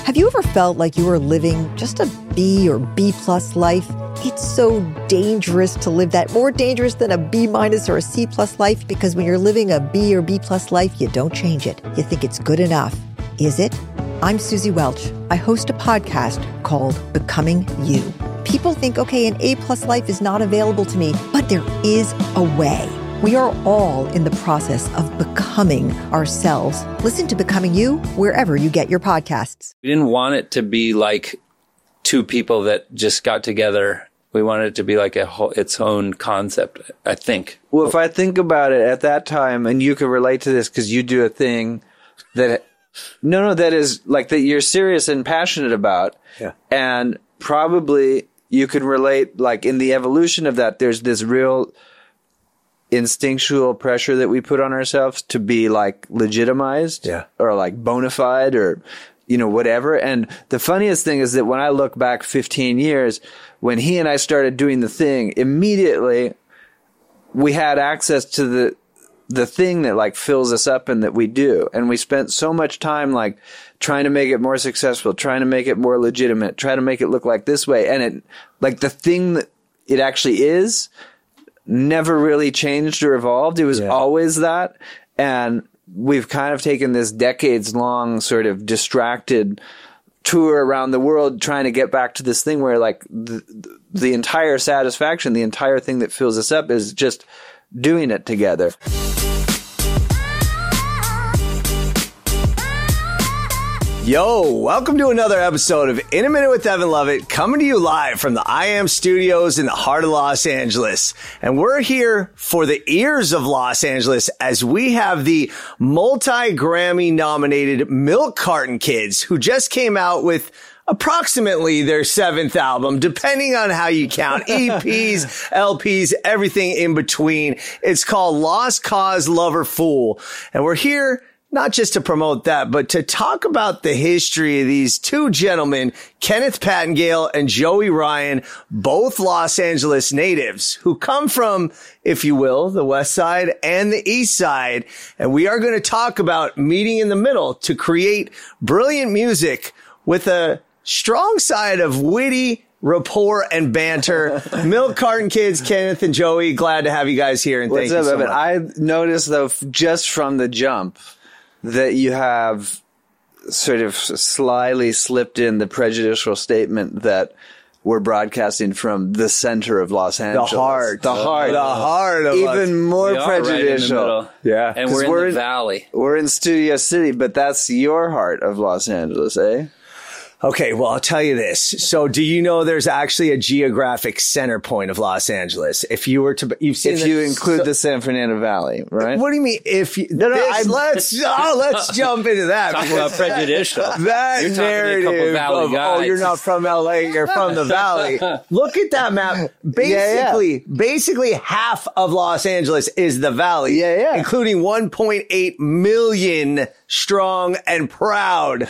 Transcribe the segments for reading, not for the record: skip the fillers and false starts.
Have you ever felt like you were living just a B or B plus life? It's so dangerous to live that, more dangerous than a B minus or a C plus life, because when you're living a B or B plus life, you don't change it. You think it's good enough. Is it? I'm Susie Welch. I host a podcast called Becoming You. People think, okay, an A plus life is not available to me, but there is a way. We are all in the process of becoming ourselves. Listen to Becoming You wherever you get your podcasts. We didn't want it to be like two people that just got together. We wanted it to be like its own concept, I think. Well, if I think about it at that time, and you can relate to this because you do a thing that, that is like that you're serious and passionate about. Yeah. And probably you can relate, like in the evolution of that, there's this real instinctual pressure that we put on ourselves to be like legitimized or like bona fide or, whatever. And the funniest thing is that when I look back 15 years, when he and I started doing the thing, immediately we had access to the thing that like fills us up and that we do. And we spent so much time like trying to make it more successful, trying to make it more legitimate, trying to make it look like this way. And it, like the thing that it actually is, never really changed or evolved. It was always that. And we've kind of taken this decades-long sort of distracted tour around the world trying to get back to this thing where like the entire satisfaction, the entire thing that fills us up is just doing it together. Yo, welcome to another episode of In a Minute with Evan Lovett, coming to you live from the I Am Studios in the heart of Los Angeles. And we're here for the ears of Los Angeles as we have the multi-Grammy nominated Milk Carton Kids, who just came out with approximately their 7th album, depending on how you count. EPs, LPs, everything in between. It's called Lost Cause Lover Fool. And we're here not just to promote that, but to talk about the history of these two gentlemen, Kenneth Pattingale and Joey Ryan, both Los Angeles natives who come from, if you will, the West Side and the East Side. And we are going to talk about meeting in the middle to create brilliant music with a strong side of witty rapport and banter. Milk Carton Kids, Kenneth and Joey, glad to have you guys here. And thank you so much. I noticed though, just from the jump, that you have sort of slyly slipped in the prejudicial statement that we're broadcasting from the center of Los Angeles. The heart of even more prejudicial. Right yeah. And we're in the valley. We're in Studio City, but that's your heart of Los Angeles, eh? Okay, well, I'll tell you this. So do you know there's actually a geographic center point of Los Angeles? If you were to, you've seen if you include the San Fernando Valley, right? What do you mean? If you, let's jump into that. Talk about prejudicial. That you're narrative of, you're not from LA, you're from the Valley. Look at that map. Basically half of Los Angeles is the Valley. Including 1.8 million strong and proud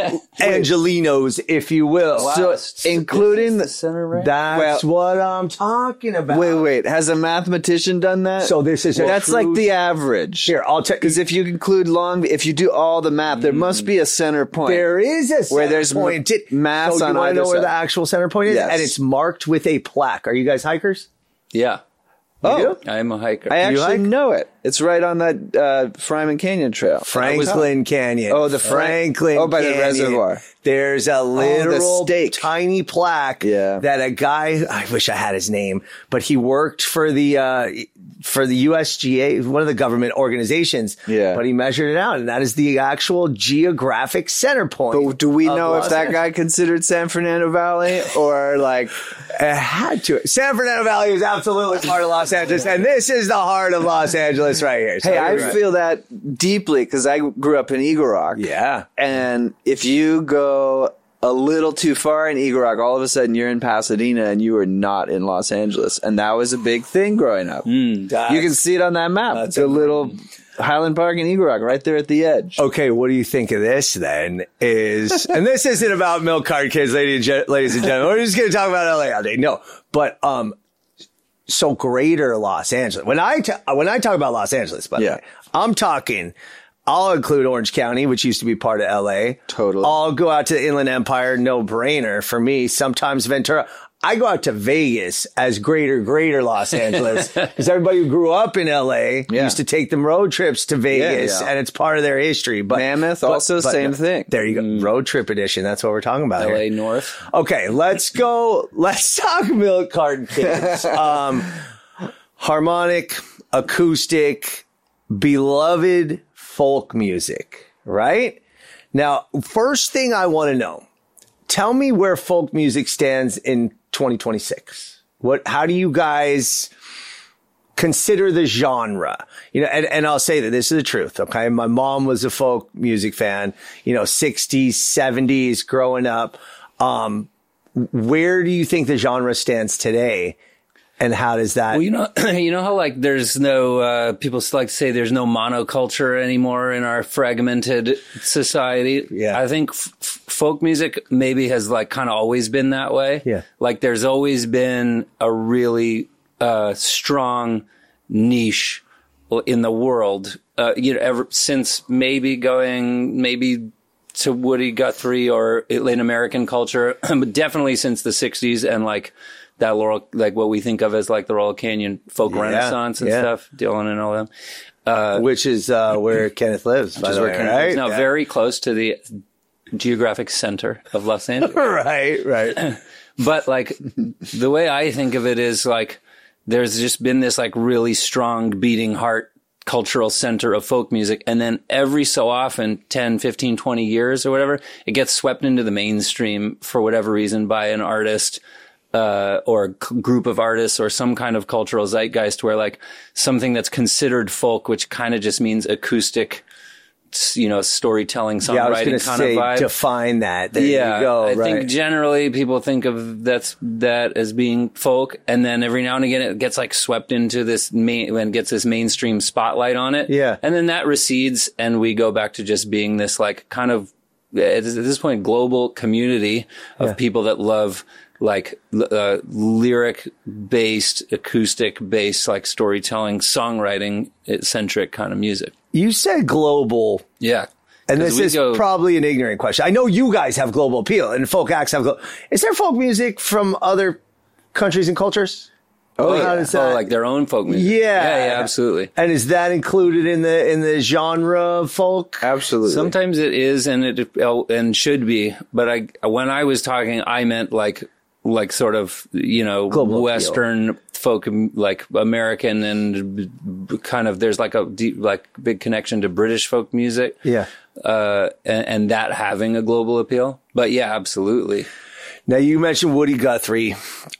Angelinos, if you will. Wow. So, including the center, right? That's what I'm talking about. Wait. Has a mathematician done that? So this is that's like the average. Here, I'll check. Because if you include if you do all the math, there must be a center point. There is a center where there's point. Mass so on either side. You want to know where the actual center point is? Yes. And it's marked with a plaque. Are you guys hikers? Yeah. You I am a hiker. I actually know it. It's right on that Fryman Canyon Trail. Franklin Canyon. Oh, the Franklin Oh, by Canyon. the reservoir. There's a literal tiny plaque that a guy, I wish I had his name, but he worked for the USGA, one of the government organizations. Yeah. But he measured it out, and that is the actual geographic center point. But do we know if that guy considered San Fernando Valley or like... It had to. San Fernando Valley is absolutely part of Los Angeles, and this is the heart of Los Angeles right here. So hey, I feel that deeply because I grew up in Eagle Rock. Yeah. And if you go a little too far in Eagle Rock, all of a sudden you're in Pasadena and you are not in Los Angeles. And that was a big thing growing up. You can see it on that map. It's a little Highland Park and Eagle Rock right there at the edge. Okay, what do you think of this then? And this isn't about Milk Carton Kids, ladies and gentlemen. We're just going to talk about LA all day. No, but so greater Los Angeles. When I talk about Los Angeles, by the way, I'm talking I'll include Orange County, which used to be part of LA. Totally. I'll go out to the Inland Empire, no brainer for me. Sometimes Ventura. I go out to Vegas as greater Los Angeles because everybody who grew up in LA used to take them road trips to Vegas and it's part of their history. But Mammoth, also same thing. There you go. Road trip edition. That's what we're talking about LA here. North. Okay, let's go. Let's talk Milk Carton Kids. Harmonic, acoustic, beloved folk music, right? Now, first thing I want to know, tell me where folk music stands in 2026. How do you guys consider the genre? And I'll say that this is the truth. Okay. My mom was a folk music fan, 60s, 70s growing up. Where do you think the genre stands today? And how does that? Well, you know how like there's no people like to say there's no monoculture anymore in our fragmented society. Yeah, I think folk music maybe has like kind of always been that way. Yeah, like there's always been a really strong niche in the world. Ever since maybe to Woody Guthrie or Latin American culture, but definitely since the 60s and like. That Laurel, like what we think of as like the Laurel Canyon folk renaissance and stuff, Dylan and all them. Which is where Kenneth lives, by the way, right? No, very close to the geographic center of Los Angeles. Right. But like the way I think of it is like there's just been this like really strong beating heart cultural center of folk music. And then every so often, 10, 15, 20 years or whatever, it gets swept into the mainstream for whatever reason by an artist or a group of artists or some kind of cultural zeitgeist where like something that's considered folk, which kind of just means acoustic, storytelling, songwriting kind of vibe. Define that. There you go. I think generally people think of that as being folk. And then every now and again it gets like swept into this and gets this mainstream spotlight on it. Yeah. And then that recedes and we go back to just being this like kind of, at this point, global community of people that love like lyric based, acoustic based, like storytelling, songwriting centric kind of music. You said global. Yeah. And this is probably an ignorant question. I know you guys have global appeal and folk acts have Is there folk music from other countries and cultures? Like their own folk music. Yeah, absolutely. And is that included in the genre of folk? Absolutely. Sometimes it is and should be, but when I was talking I meant like sort of, global Western appeal. Folk, like American and kind of, there's like a deep, like big connection to British folk music. Yeah. And that having a global appeal. But yeah, absolutely. Now you mentioned Woody Guthrie,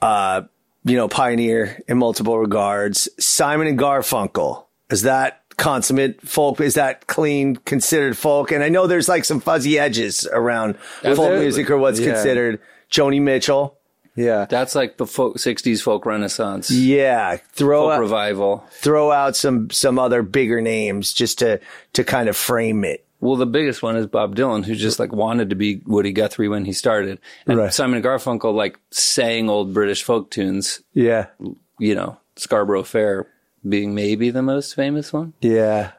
pioneer in multiple regards. Simon and Garfunkel. Is that consummate folk? Is that clean, considered folk? And I know there's like some fuzzy edges around folk music or what's considered. Joni Mitchell. Yeah. That's like the 60s folk renaissance. Yeah. Folk revival. Throw out some other bigger names just to kind of frame it. Well, the biggest one is Bob Dylan, who just like wanted to be Woody Guthrie when he started. And Simon and Garfunkel like sang old British folk tunes. Yeah. Scarborough Fair being maybe the most famous one. Yeah.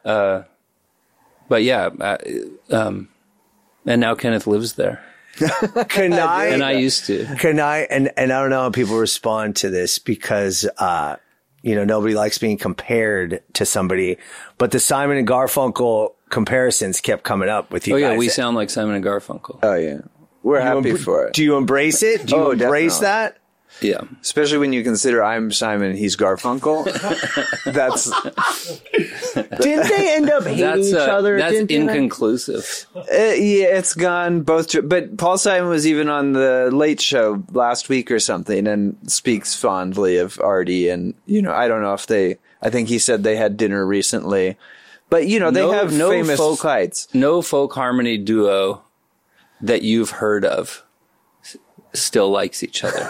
But yeah. And now Kenneth lives there. And I used to. And I don't know how people respond to this because, nobody likes being compared to somebody, but the Simon and Garfunkel comparisons kept coming up with you guys. Oh yeah, we sound like Simon and Garfunkel. Oh yeah. We're happy for it. Do you embrace it? Do you embrace that? Yeah. Especially when you consider I'm Simon, he's Garfunkel. Didn't they end up hating each other? That's inconclusive. It's gone both. But Paul Simon was even on the Late Show last week or something and speaks fondly of Artie. And, I don't know if I think he said they had dinner recently. But, they have famous folk heights. No folk harmony duo that you've heard of still likes each other.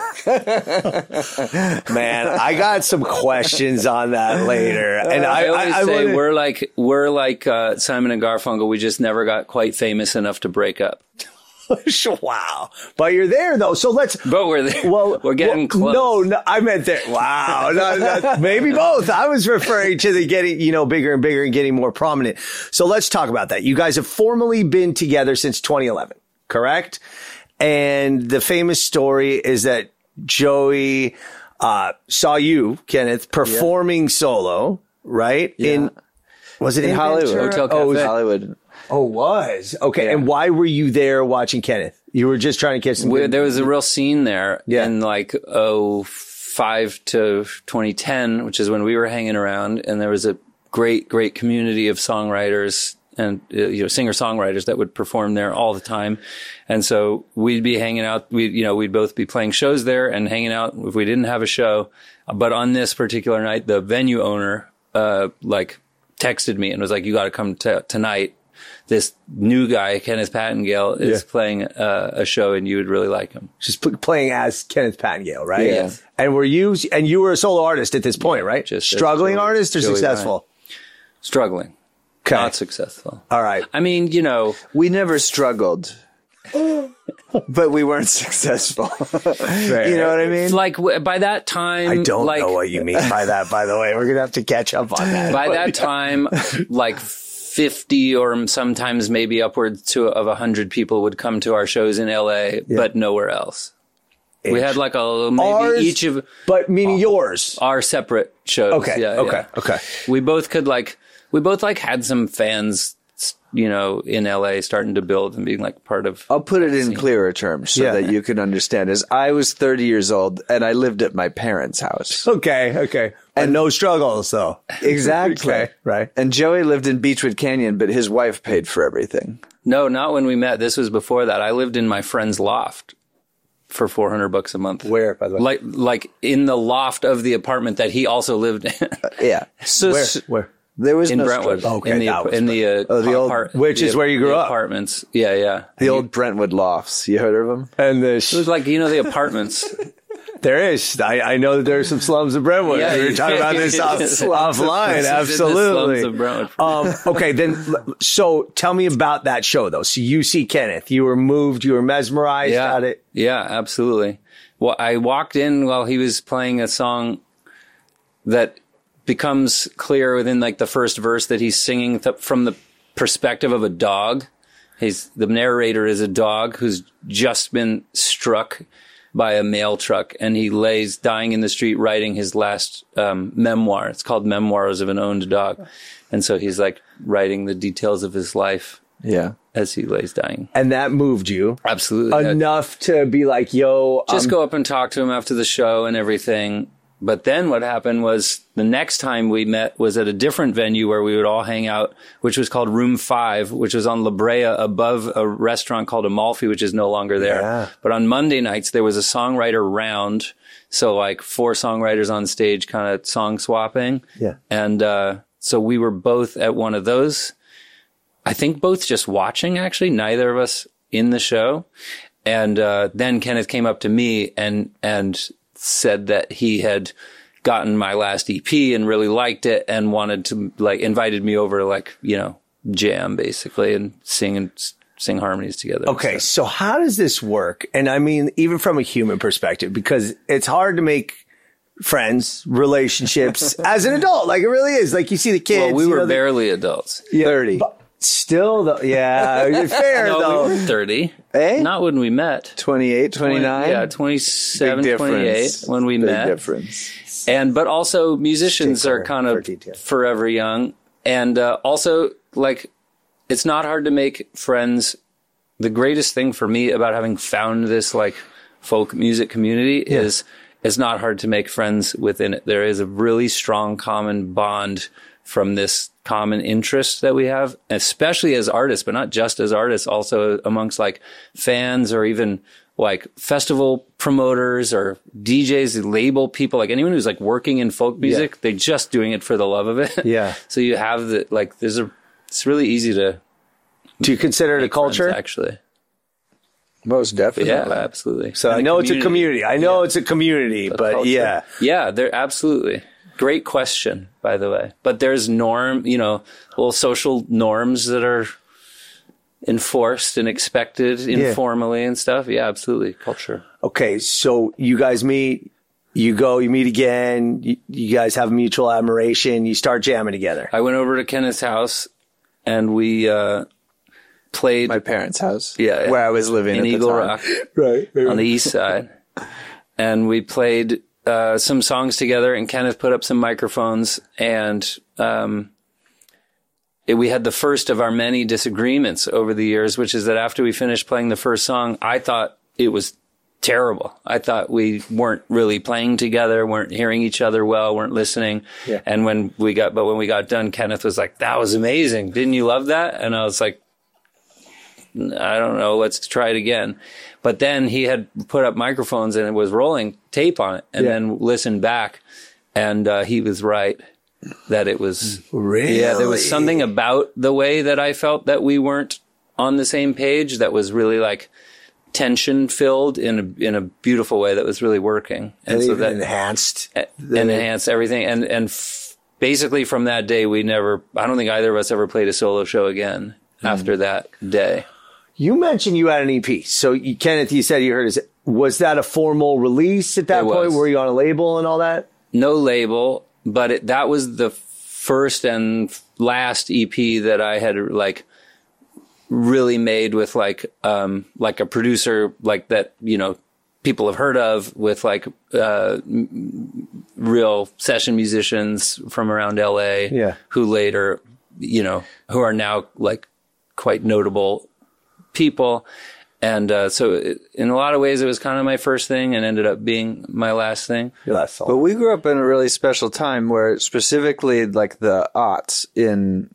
Man, I got some questions on that later. And I always say we're like Simon and Garfunkel. We just never got quite famous enough to break up. Wow. But you're there though. So But we're there. Well, we're getting close. No, I meant that. Wow. No, maybe both. I was referring to the getting, bigger and bigger and getting more prominent. So let's talk about that. You guys have formally been together since 2011, correct? And the famous story is that Joey, saw you, Kenneth, performing solo, right? Yeah. Was it in Hollywood? Ventura? Hotel Cafe. Oh, it was Hollywood. Oh, was. Okay. Yeah. And why were you there watching Kenneth? You were just trying to catch some There was a real scene there Yeah. in like 05 to 2010, which is when we were hanging around, and there was a great community of songwriters and singer-songwriters that would perform there all the time. And so we'd be hanging out. We'd both be playing shows there and hanging out if we didn't have a show. But on this particular night, the venue owner texted me and was like, "You got to come tonight. This new guy, Kenneth Pattingale, is playing a show, and you would really like him." Just playing as Kenneth Pattingale, right? Yeah. And you were a solo artist at this point, right? just struggling Joey- artist or Joey successful? Struggling. Okay. Not successful. All right. I mean, We never struggled, but we weren't successful. You know what I mean? like by that time, I don't like, know what you mean by that, by the way. We're going to have to catch up on that. By that time, like 50 or sometimes maybe upwards of 100 people would come to our shows in LA, but nowhere else. We had like Ours, each of but meaning yours. our separate shows. Okay. Yeah, Okay. yeah. Okay. We both had some fans, in LA starting to build and being like part of. I'll put it in clearer terms so that you can understand. As I was 30 years old and I lived at my parents' house. Okay. Okay. And no struggles though. Exactly. Okay. Right. And Joey lived in Beechwood Canyon, but his wife paid for everything. No, not when we met. This was before that. I lived in my friend's loft for $400 a month. Where, by the way? Like in the loft of the apartment that he also lived in. Yeah. So Where? There was in no Brentwood, struggle. Okay, in the that was the old- which is where you grew the up. Apartments, yeah. The old Brentwood lofts. You heard of them? And It was like the apartments. there is. I know that there's some slums of Brentwood. Yeah, we were talking about this offline. Absolutely. Slums of Brentwood. Okay, then. So tell me about that show, though. So you see Kenneth. You were moved. You were mesmerized at it. Yeah, absolutely. Well, I walked in while he was playing a song that becomes clear within like the first verse that he's singing from the perspective of a dog. The narrator is a dog who's just been struck by a mail truck, and he lays dying in the street writing his last memoir. It's called Memoirs of an Owned Dog. And so he's like writing the details of his life as he lays dying. And that moved you. Absolutely. Enough to be like, yo. Just go up and talk to him after the show and everything. But then what happened was the next time we met was at a different venue where we would all hang out, which was called Room 5, which was on La Brea above a restaurant called Amalfi, which is no longer there. Yeah. But on Monday nights, there was a songwriter round. So like 4 songwriters on stage kind of song swapping. Yeah. And so we were both at one of those. I think both just watching, actually, neither of us in the show. And then Kenneth came up to me and said that he had gotten my last EP and really liked it and wanted to invited me over to jam basically and sing harmonies together. Okay. So how does this work? And I mean, even from a human perspective, because it's hard to make friends, relationships as an adult. Like it really is. Like you see the kids. Well, we were barely adults. 30. Still though. Yeah. Fair No, though. we were 30. Eh? Not when we met. 28, 29? Yeah, 27, Big 28 difference. when we Big met. difference. But also musicians Sticker are kind for of detail. forever young. And also it's not hard to make friends. The greatest thing for me about having found this folk music community is it's not hard to make friends within it. There is a really strong common bond from this common interest that we have, especially as artists, but not just as artists, also amongst fans or even festival promoters or DJs, label people, anyone who's working in folk music, they're just doing it for the love of it. Yeah. So you have it's really easy to. Do you consider it a culture? Friends, actually. Most definitely. Yeah, absolutely. So And I know it's a community. I know it's a community, but culture. yeah. Yeah, they're absolutely. Great question, by the way. But there's little social norms that are enforced and expected informally and stuff. Yeah, absolutely. Culture. Okay, so you guys meet, you meet again, you guys have mutual admiration, you start jamming together. I went over to Kenneth's house and we played my parents' house. Yeah, where I was living in at Eagle the time. Rock, right, on the east side. And we played some songs together, and Kenneth put up some microphones, and we had the first of our many disagreements over the years, which is that after we finished playing the first song, I thought it was terrible. I thought we weren't really playing together, weren't hearing each other well, weren't listening. Yeah. And when we got done, Kenneth was like, "That was amazing. Didn't you love that?" And I was like, "I don't know. Let's try it again." But then he had put up microphones and it was rolling tape on it, and then listened back, and he was right that it was really. Yeah, there was something about the way that I felt that we weren't on the same page that was really like tension filled in a beautiful way that was really working, and so that enhanced everything. And basically from that day, I don't think either of us ever played a solo show again after that day. You mentioned you had an EP. So, Kenneth, you said you heard it. Was that a formal release at that point? Were you on a label and all that? No label, but that was the first and last EP that I had like really made with like a producer like that, people have heard of, with like real session musicians from around LA who later, who are now like quite notable people. And so in a lot of ways, it was kind of my first thing and ended up being my last thing. Your last song. But we grew up in a really special time where specifically like the aughts in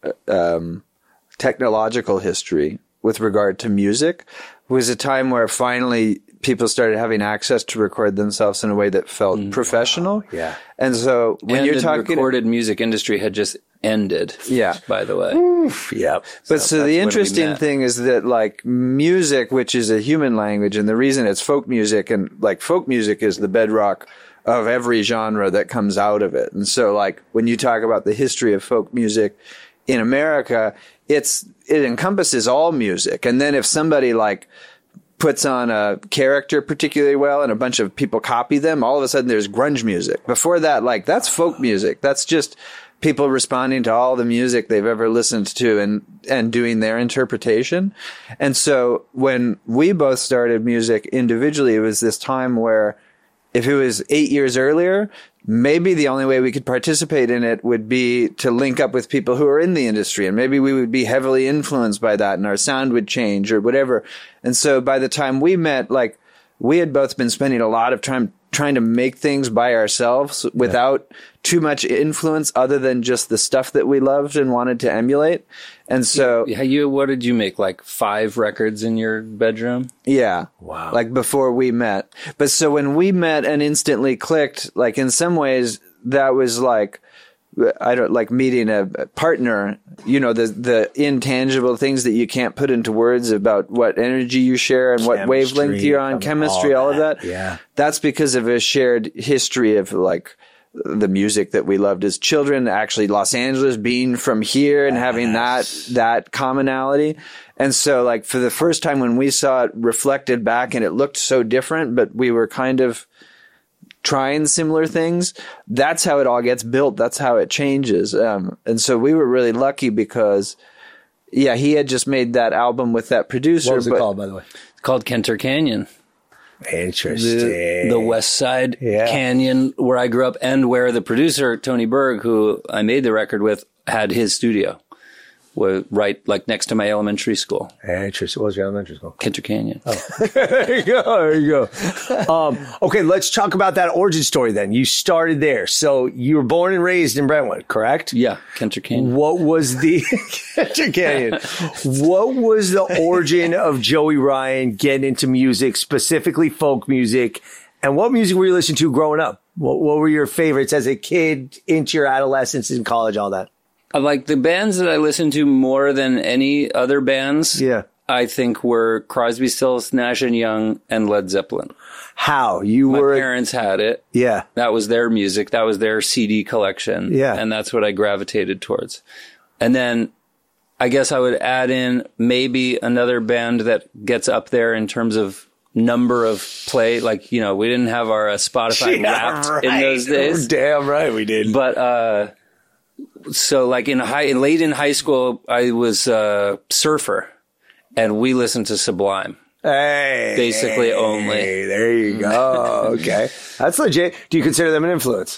technological history with regard to music was a time where finally people started having access to record themselves in a way that felt professional. Wow. Yeah. And so when you're talking... the recorded music industry had just ended. Yeah. By the way. Oof, yeah. But so the interesting thing is that like music, which is a human language, and the reason it's folk music, and like folk music is the bedrock of every genre that comes out of it. And so like when you talk about the history of folk music in America, it encompasses all music. And then if somebody like puts on a character particularly well and a bunch of people copy them, all of a sudden there's grunge music. Before that, like that's folk music. That's just people responding to all the music they've ever listened to and doing their interpretation. And so when we both started music individually, it was this time where if it was 8 years earlier, maybe the only way we could participate in it would be to link up with people who are in the industry. And maybe we would be heavily influenced by that and our sound would change or whatever. And so by the time we met, like we had both been spending a lot of time trying to make things by ourselves without too much influence other than just the stuff that we loved and wanted to emulate. And so what did you make, like 5 records in your bedroom? Yeah. Wow. Like before we met. But so when we met and instantly clicked, like in some ways that was like, like meeting a partner, the intangible things that you can't put into words about what energy you share and what wavelength you're on, chemistry, all of that. Yeah. That's because of a shared history of like the music that we loved as children, actually Los Angeles being from here and having that commonality. And so like for the first time when we saw it reflected back and it looked so different, but we were kind of trying similar things, that's how it all gets built. That's how it changes. And so we were really lucky because, he had just made that album with that producer. What was it called, by the way? It's called Kenter Canyon. Interesting. The West Side Canyon where I grew up and where the producer, Tony Berg, who I made the record with, had his studio. Right, like next to my elementary school. Interesting. What was your elementary school? Kenter Canyon. Oh. There you go. Okay, let's talk about that origin story then. You started there. So you were born and raised in Brentwood, correct? Yeah, Kenter Canyon. What was the Kenter Canyon? What was the origin of Joey Ryan getting into music, specifically folk music? And what music were you listening to growing up? What were your favorites as a kid, into your adolescence, in college, all that? Like the bands that I listened to more than any other bands, I think were Crosby, Stills, Nash & Young, and Led Zeppelin. How? My parents had it. Yeah. That was their music. That was their CD collection. Yeah. And that's what I gravitated towards. And then I guess I would add in maybe another band that gets up there in terms of number of play. Like, we didn't have our Spotify Wrapped in those days. Damn right we did. But so like late in high school, I was a surfer, and we listened to Sublime. Basically only. There you go. Okay. That's legit. Do you consider them an influence?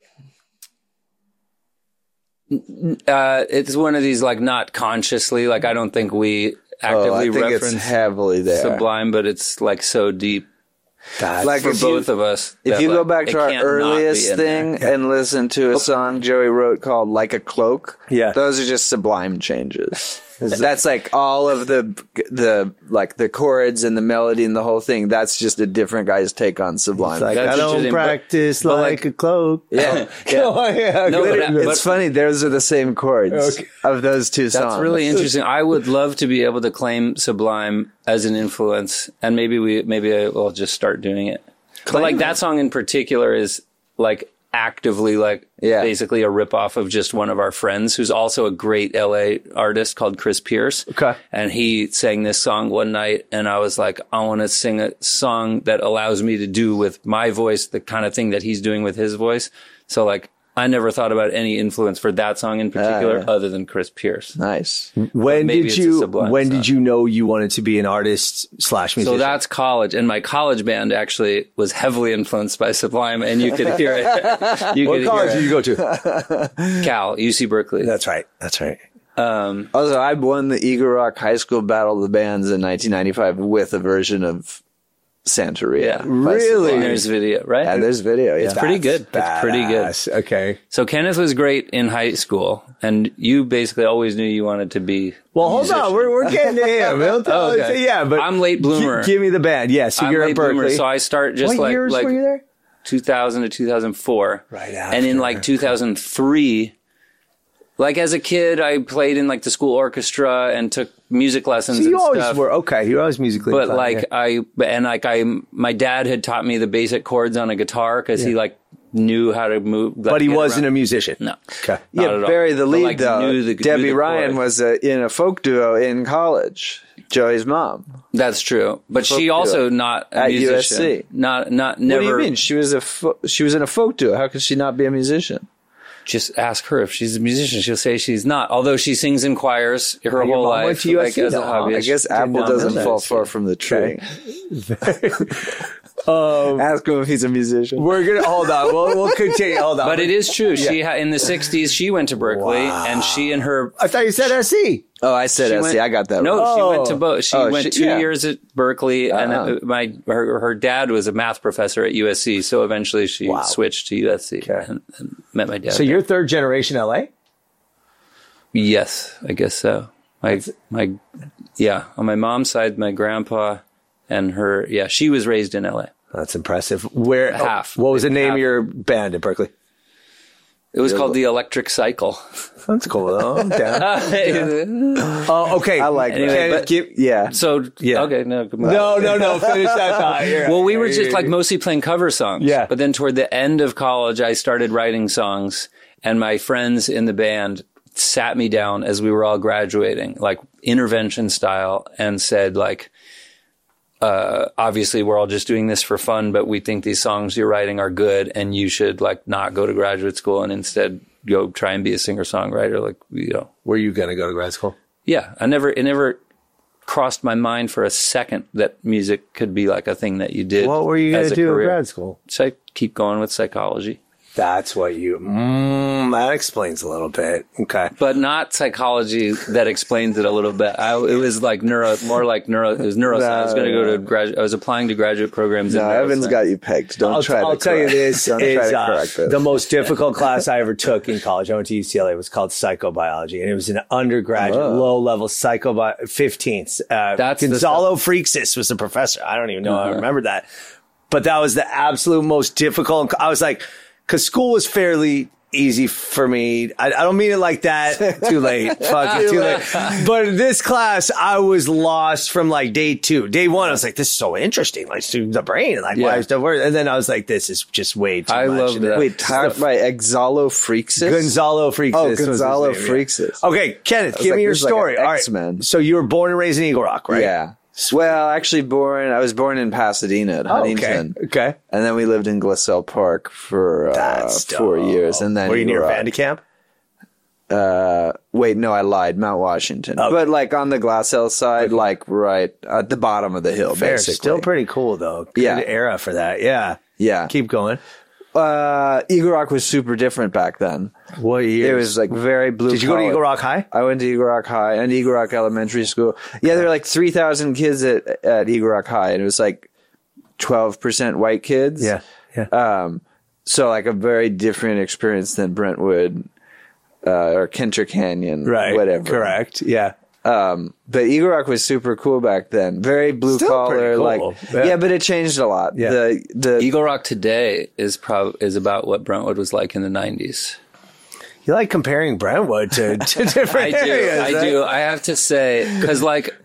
It's one of these, like, not consciously, like, I don't think we actively reference it's heavily there. Sublime, but it's like so deep. Like for both of us. If you go back to our earliest thing and listen to a song Joey wrote called Like a Cloak, those are just Sublime changes. That's like all of the chords and the melody and the whole thing. That's just a different guy's take on Sublime. Like, I don't practice like a cloak. Yeah. It's funny. Those are the same chords of those two songs. That's really interesting. I would love to be able to claim Sublime as an influence, and maybe we'll just start doing it. But like that song in particular is like actively basically a ripoff of just one of our friends who's also a great LA artist called Chris Pierce. Okay. And he sang this song one night, and I was like, I want to sing a song that allows me to do with my voice the kind of thing that he's doing with his voice. So like, I never thought about any influence for that song in particular other than Chris Pierce. Nice. When did you know you wanted to be an artist / musician? So that's college. And my college band actually was heavily influenced by Sublime, and you could hear it. What college did you go to? Cal, UC Berkeley. That's right. Also, I won the Eagle Rock High School Battle of the Bands in 1995 with a version of Santeria. Yeah. Really? And there's video, right? Yeah, there's video. Yeah. It's pretty good. It's pretty good. Okay. So Kenneth was great in high school, and you basically always knew you wanted to be. Well, hold on. We're getting to him. Okay. Yeah, but I'm late bloomer. Give me the band. Yeah, so you're at Berkeley. Bloomer, so I start just what years were you there? 2000 to 2004. Right after. And in like 2003, like as a kid, I played in like the school orchestra and took music lessons and stuff. So you always were, okay, you were always musically inclined. But my dad had taught me the basic chords on a guitar because he like knew how to move. Like, but he wasn't a musician. No. Okay. Yeah, Barry the lead though. Debbie Ryan was in a folk duo in college. Joey's mom. That's true, but she also not a at musician. USC. Not never. What do you mean? She was in a folk duo. How could she not be a musician? Just ask her if she's a musician. She'll say she's not. Although she sings in choirs her whole life. Went to USC, like, as a hobby. I guess apple doesn't fall far from the tree. Ask him if he's a musician. We're gonna hold on. We'll continue. Hold on. But it is true. She in the '60s she went to Berkeley, and she and her. I thought you said SC. Oh, I said SC. I got that. No, right. she went to both. She went 2 years at Berkeley, and her dad was a math professor at USC. So eventually she switched to USC and met my dad. So you're third generation LA? Yes, I guess so. On my mom's side, my grandpa and her. Yeah, she was raised in LA. That's impressive. Where half? What was the name of your band at Berkeley? It was called The Electric Cycle. That's cool, though. I'm down. Oh, okay. I like that. Okay, no. No. Finish that thought. Well, we were just like mostly playing cover songs. Yeah. But then toward the end of college, I started writing songs, and my friends in the band sat me down as we were all graduating, like intervention style, and said like, obviously we're all just doing this for fun, but we think these songs you're writing are good, and you should like not go to graduate school and instead go try and be a singer-songwriter. Like, Were you going to go to grad school? Yeah. It never crossed my mind for a second that music could be like a thing that you did. What were you going to do in grad school? So I keep going with psychology. That's what that explains a little bit. Okay. But not psychology that explains it a little bit. It was like more like neuro. It was neuroscience. I was going to go to graduate. I was applying to graduate programs. No, Evan's got you pegged. I'll tell you this. The most difficult class I ever took in college. I went to UCLA. It was called psychobiology, and it was an undergraduate, low-level 15th. Gonzalo Freaksis was the professor. I don't even know. I remember that. But that was the absolute most difficult. I was like, because school was fairly easy for me. I don't mean it like that. Too late. Fuck it, too late. But in this class, I was lost from like day 2. Day 1, I was like, this is so interesting. Like the brain, like why stuff works. And then I was like, this is just way too much. I love that. Wait, by Gonzalo Freaksis? Gonzalo Freaksis. Oh, Gonzalo Freaksis. Okay, Kenneth, give me your story. Like All X-Men. right. So you were born and raised in Eagle Rock, right? Yeah. Well, actually I was born in Pasadena at Huntington. Okay. And then we lived in Glacel Park for 4 years. And then were you near Vandecamp? Wait, no, I lied. Mount Washington. Okay. But like on the Glassell side, like right at the bottom of the hill, basically. Still pretty cool though. Good era for that. Yeah. Yeah. Keep going. Eagle Rock was super different back then. What year? It was like very blue. Did you go to Eagle Rock High? I went to Eagle Rock High and Eagle Rock Elementary School. Yeah, there were like 3,000 kids at Eagle Rock High, and it was like 12% white kids. Yeah. Yeah. So like a very different experience than Brentwood or Kenter Canyon, right? Whatever. Correct. Yeah. But Eagle Rock was super cool back then. Very blue collar, cool. like but it changed a lot. Yeah. The Eagle Rock today is about what Brentwood was like in the 90s. You like comparing Brentwood to different areas. I do. I have to say, because like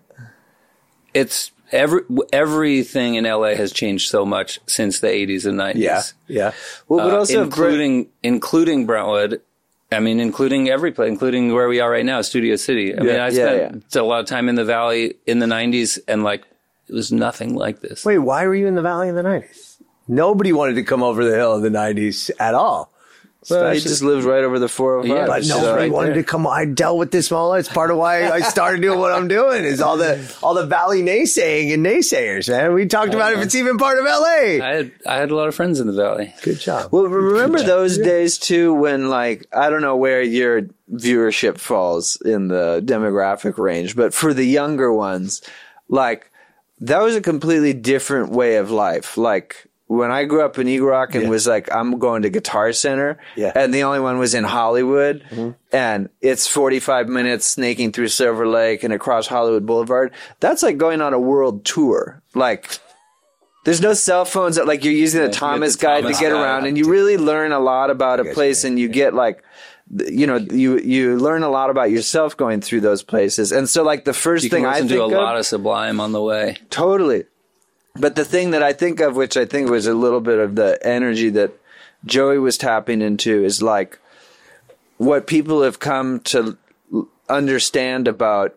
it's everything in LA has changed so much since the 80s and 90s. Yeah. Yeah. Well, but also including Brentwood. I mean, including every place, including where we are right now, Studio City. I mean, I spent a lot of time in the Valley in the 90s, and like, it was nothing like this. Wait, why were you in the Valley in the 90s? Nobody wanted to come over the hill in the 90s at all. Well, he just lived right over the 405. Yeah, but nobody wanted to come. I dealt with this all. It's part of why I started doing what I'm doing. Is all the Valley naysaying and naysayers, man. We talked about if it's even part of LA. I had a lot of friends in the Valley. Good job. Well, remember those days too, when like I don't know where your viewership falls in the demographic range, but for the younger ones, like that was a completely different way of life. Like, when I grew up in Eagle Rock and was like, I'm going to Guitar Center, and the only one was in Hollywood, and it's 45 minutes snaking through Silver Lake and across Hollywood Boulevard. That's like going on a world tour. Like, there's no cell phones that like you're using a Thomas guide to get around, and you really learn a lot about a place, and you get like, you know, you learn a lot about yourself going through those places. And so like the first thing I think to a lot of Sublime on the way. Totally. But the thing that I think of, which I think was a little bit of the energy that Joey was tapping into, is like what people have come to understand about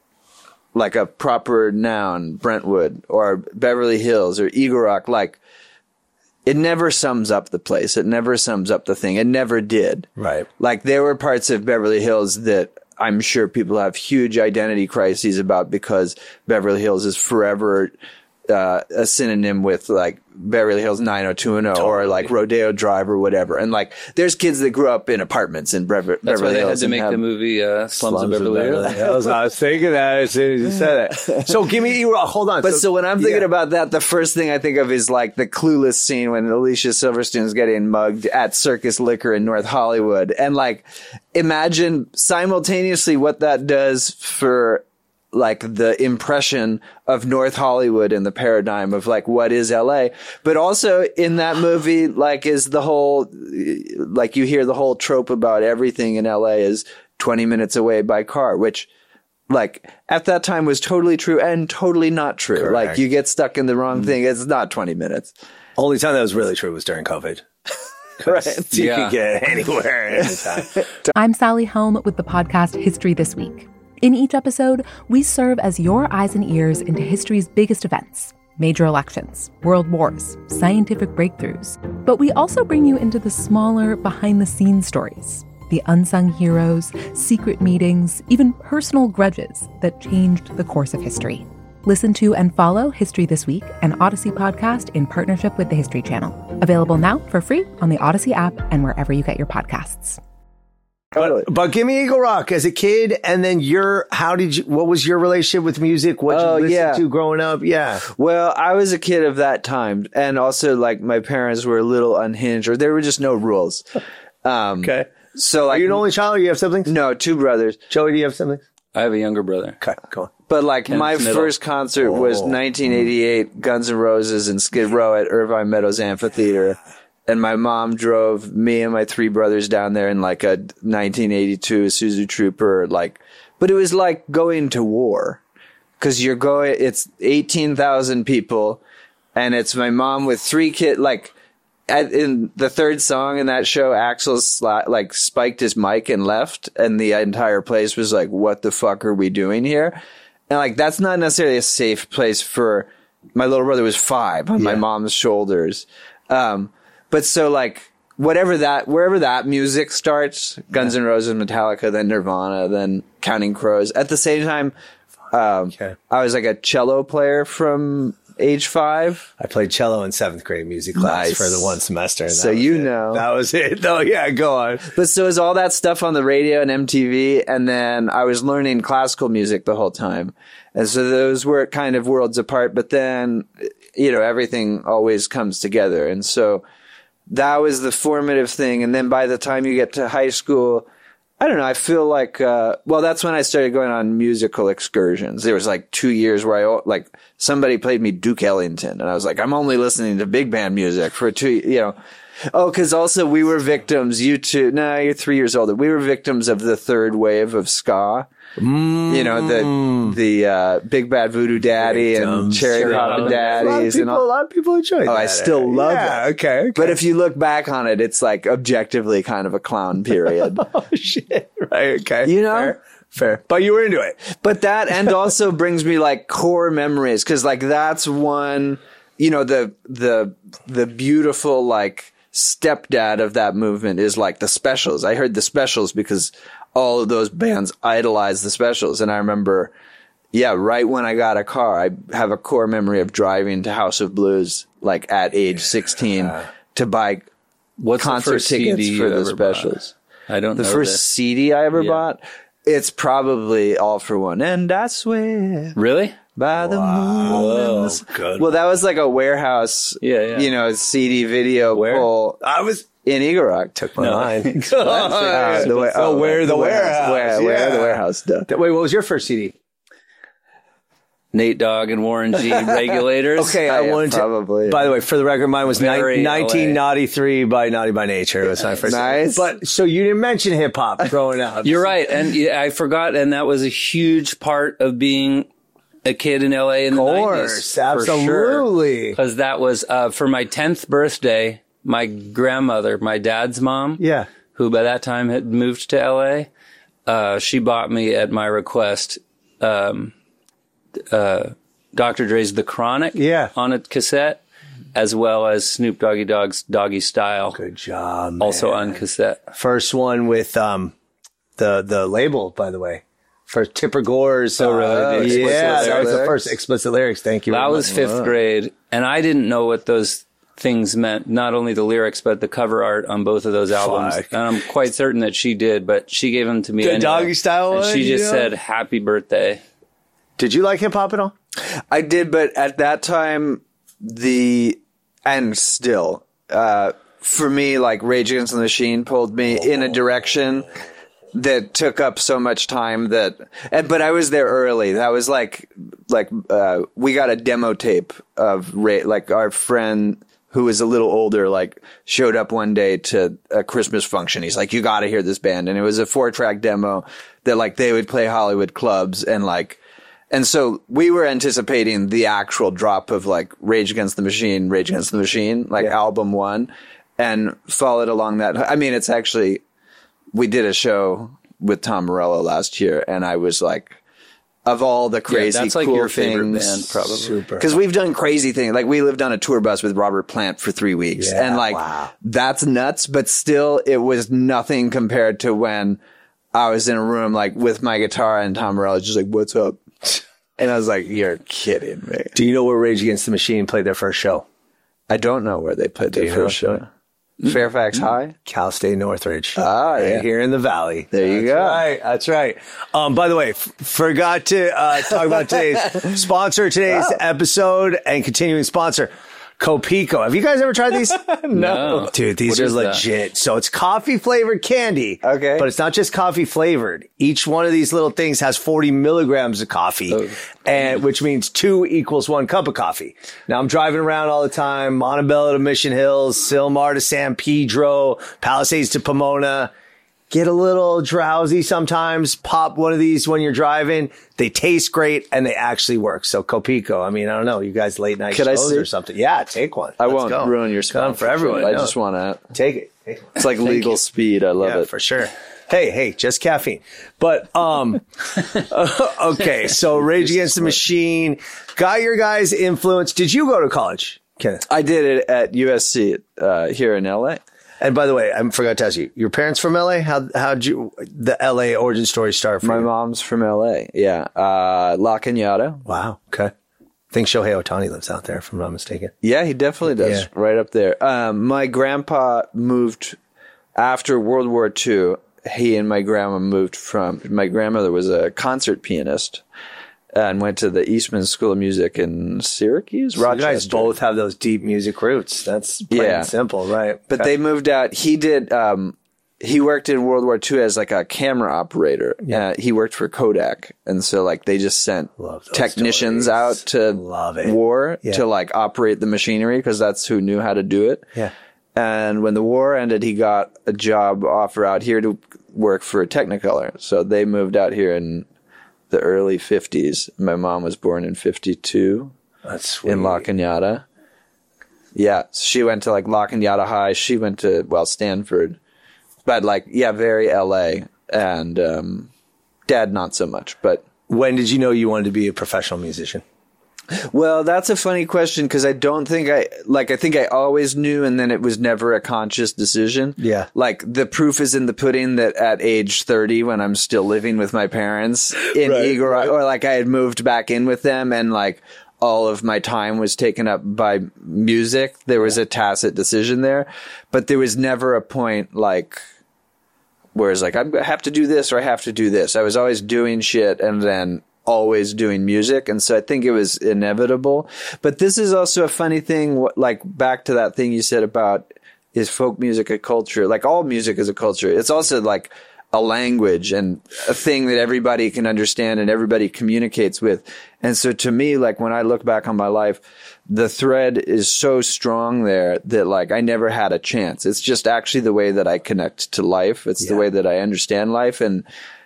like a proper noun, Brentwood or Beverly Hills or Eagle Rock. Like, it never sums up the place. It never sums up the thing. It never did. Right. Like, there were parts of Beverly Hills that I'm sure people have huge identity crises about because Beverly Hills is forever a synonym with like Beverly Hills 90210 or like Rodeo Drive or whatever. And like, there's kids that grew up in apartments in Beverly Hills. That's why they had to make the movie Slums of Beverly Hills. I was thinking that as soon as you said it. So give me, hold on. But so when I'm thinking about that, the first thing I think of is like the Clueless scene when Alicia Silverstone's getting mugged at Circus Liquor in North Hollywood. And like, imagine simultaneously what that does for like the impression of North Hollywood and the paradigm of like what is LA, but also in that movie, like is the whole, like you hear the whole trope about everything in LA is 20 minutes away by car, which like at that time was totally true and totally not true. Correct. Like you get stuck in the wrong thing. It's not 20 minutes. Only time that was really true was during COVID. Right. You could get anywhere anytime. I'm Sally Helm with the podcast History This Week. In each episode, we serve as your eyes and ears into history's biggest events, major elections, world wars, scientific breakthroughs. But we also bring you into the smaller, behind-the-scenes stories, the unsung heroes, secret meetings, even personal grudges that changed the course of history. Listen to and follow History This Week, an Odyssey podcast in partnership with the History Channel. Available now for free on the Odyssey app and wherever you get your podcasts. But give me Eagle Rock as a kid, and then what was your relationship with music? What did you listen to growing up? Yeah. Well, I was a kid of that time, and also like my parents were a little unhinged, or there were just no rules. Okay. So like, are you an only child, or you have siblings? No, 2 brothers. Joey, do you have siblings? I have a younger brother. Okay, go on. But like my first concert was 1988, Guns N' Roses and Skid Row at Irvine Meadows Amphitheater. and my mom drove me and my 3 brothers down there in like a 1982 Isuzu Trooper, but it was like going to war, because it's 18,000 people, and it's my mom with 3 kids. In the 3rd song in that show, Axl spiked his mic and left, and the entire place was like, "What the fuck are we doing here?" And that's not necessarily a safe place for. My little brother was 5 on my mom's shoulders. But so wherever that music starts, Guns N' Roses, Metallica, then Nirvana, then Counting Crows. At the same time, I was a cello player from age 5. I played cello in 7th grade music class for the 1 semester. And so that was it. Oh yeah, go on. But so it was all that stuff on the radio and MTV, and then I was learning classical music the whole time. And so those were kind of worlds apart, but then, everything always comes together. And so that was the formative thing. And then by the time you get to high school, I don't know, I feel that's when I started going on musical excursions. There was 2 years where somebody played me Duke Ellington, and I was like, I'm only listening to big band music for 2, Oh, because also we were victims, you're 3 years older. We were victims of the 3rd wave of ska. The Big Bad Voodoo Daddy and Cherry Poppin' Daddies. A lot of people enjoy that. I still love it. Okay. But if you look back on it, it's objectively kind of a clown period. Oh, shit. Right. Okay. Fair. But you were into it. But that, and also brings me core memories. Cause that's one, the beautiful, stepdad of that movement is the Specials. I heard the Specials because all of those bands idolized the Specials. And I remember, right when I got a car, I have a core memory of driving to House of Blues, at age 16 to buy concert tickets for the Specials. I don't know. The first CD I ever bought, it's probably All for One. And I swear. Really? By the moon. Good. Well, that was a warehouse, CD video pull. I was in Eagle Rock. Took my mind. Where the warehouse. Where the warehouse. Wait, what was your first CD? Nate Dogg and Warren G. Regulators. Okay, I wanted probably. By the way, for the record, mine was 1993 by Naughty by Nature. It was my first. Nice. But so you didn't mention hip hop growing up. You're right, and I forgot, and that was a huge part of being a kid in LA in the 90s. Absolutely. Because that was for my 10th birthday. My grandmother, my dad's mom, who by that time had moved to LA, she bought me at my request. Dr. Dre's The Chronic on a cassette, as well as Snoop Doggy Dogg's Doggy Style. Good job, man. Also on cassette. First one with the label, by the way. For Tipper Gore's. Oh, really? That was the first explicit lyrics. Thank you. That was 5th grade, and I didn't know what those things meant. Not only the lyrics, but the cover art on both of those albums. And I'm quite certain that she did, but she gave them to me. The anyway. Doggy Style one? And she just said, "Happy birthday." Did you like hip hop at all? I did, but at that time, and still, for me, Rage Against the Machine pulled me in a direction that took up so much time but I was there early. That was we got a demo tape of our friend who was a little older, showed up one day to a Christmas function. He's like, you got to hear this band. And it was a 4-track demo that they would play Hollywood clubs and so we were anticipating the actual drop of Rage Against the Machine, album 1, and followed along that. I mean, it's actually, we did a show with Tom Morello last year, and I was of all the crazy that's cool your favorite things, band, probably. Super. Because we've done crazy things. We lived on a tour bus with Robert Plant for 3 weeks, and that's nuts. But still, it was nothing compared to when I was in a room with my guitar and Tom Morello just what's up? And I was like, you're kidding me. Do you know where Rage Against the Machine played their first show? I don't know where they played their first show. Fairfax High? Cal State Northridge. Yeah. Here in the Valley. There you go. That's right. By the way, forgot to talk about today's sponsor, today's episode and continuing sponsor. Copico. Have you guys ever tried these? No. Dude, these What are is that? legit. So it's coffee flavored candy. Okay. But it's not just coffee flavored. Each one of these little things has 40 milligrams of coffee, and which means 2 equals 1 cup of coffee. Now I'm driving around all the time, Montebello to Mission Hills, Sylmar to San Pedro, Palisades to Pomona. Get a little drowsy sometimes. Pop one of these when you're driving. They taste great and they actually work. So Copico, I mean, I don't know, you guys late night Could I shows see? or something. Yeah, take one. I Let's won't go. ruin your Come for sponsorship. everyone. I No. just want to. Take it. Take it. It's like legal speed. I love Yeah, it. for sure. Hey, just caffeine. But, okay. So Rage Against the Machine got your guys' influence. Did you go to college, Kenneth? I did it at USC here in LA. And by the way, I forgot to ask you, your parents from LA? How'd you, the LA origin story start for My you? mom's from LA. Yeah. La Cañada. Wow. Okay. I think Shohei Ohtani lives out there, if I'm not mistaken. Yeah, he definitely does. Yeah. Right up there. My grandpa moved after World War II. He and my grandma moved from, my grandmother was a concert pianist and went to the Eastman School of Music in Syracuse, So you Rochester. guys both have those deep music roots. That's plain Yeah. and simple, right? But they moved out. He did. He worked in World War II as like a camera operator. Yeah. He worked for Kodak, and so like they just sent Love those technicians stories. out to Love it. war Yeah. to like operate the machinery because that's who knew how to do it. Yeah. And when the war ended, he got a job offer out here to work for Technicolor. So they moved out here in the early 50s. My mom was born in 52 That's sweet. in La Cañada. Yeah, so she went to like La Cañada High. She went to, well, Stanford. But like, yeah, very LA. And Dad, not so much. But When did you know you wanted to be a professional musician? well, that's a funny question because I don't think I think I always knew, and then it was never a conscious decision. Yeah. Like the proof is in the pudding that at age 30, when I'm still living with my parents in Eagle Rock, or like I had moved back in with them and like all of my time was taken up by music, there was a tacit decision there, but there was never a point like, whereas like I have to do this or I have to do this. I was always doing shit and then always doing music. And so I think it was inevitable. But this is also a funny thing, like back to that thing you said about is folk music a culture? Like all music is a culture. It's also like a language and a thing that everybody can understand and everybody communicates with. And so to me, like when I look back on my life, the thread is so strong there that like I never had a chance. It's just actually the way that I connect to life. It's the way that I understand life. And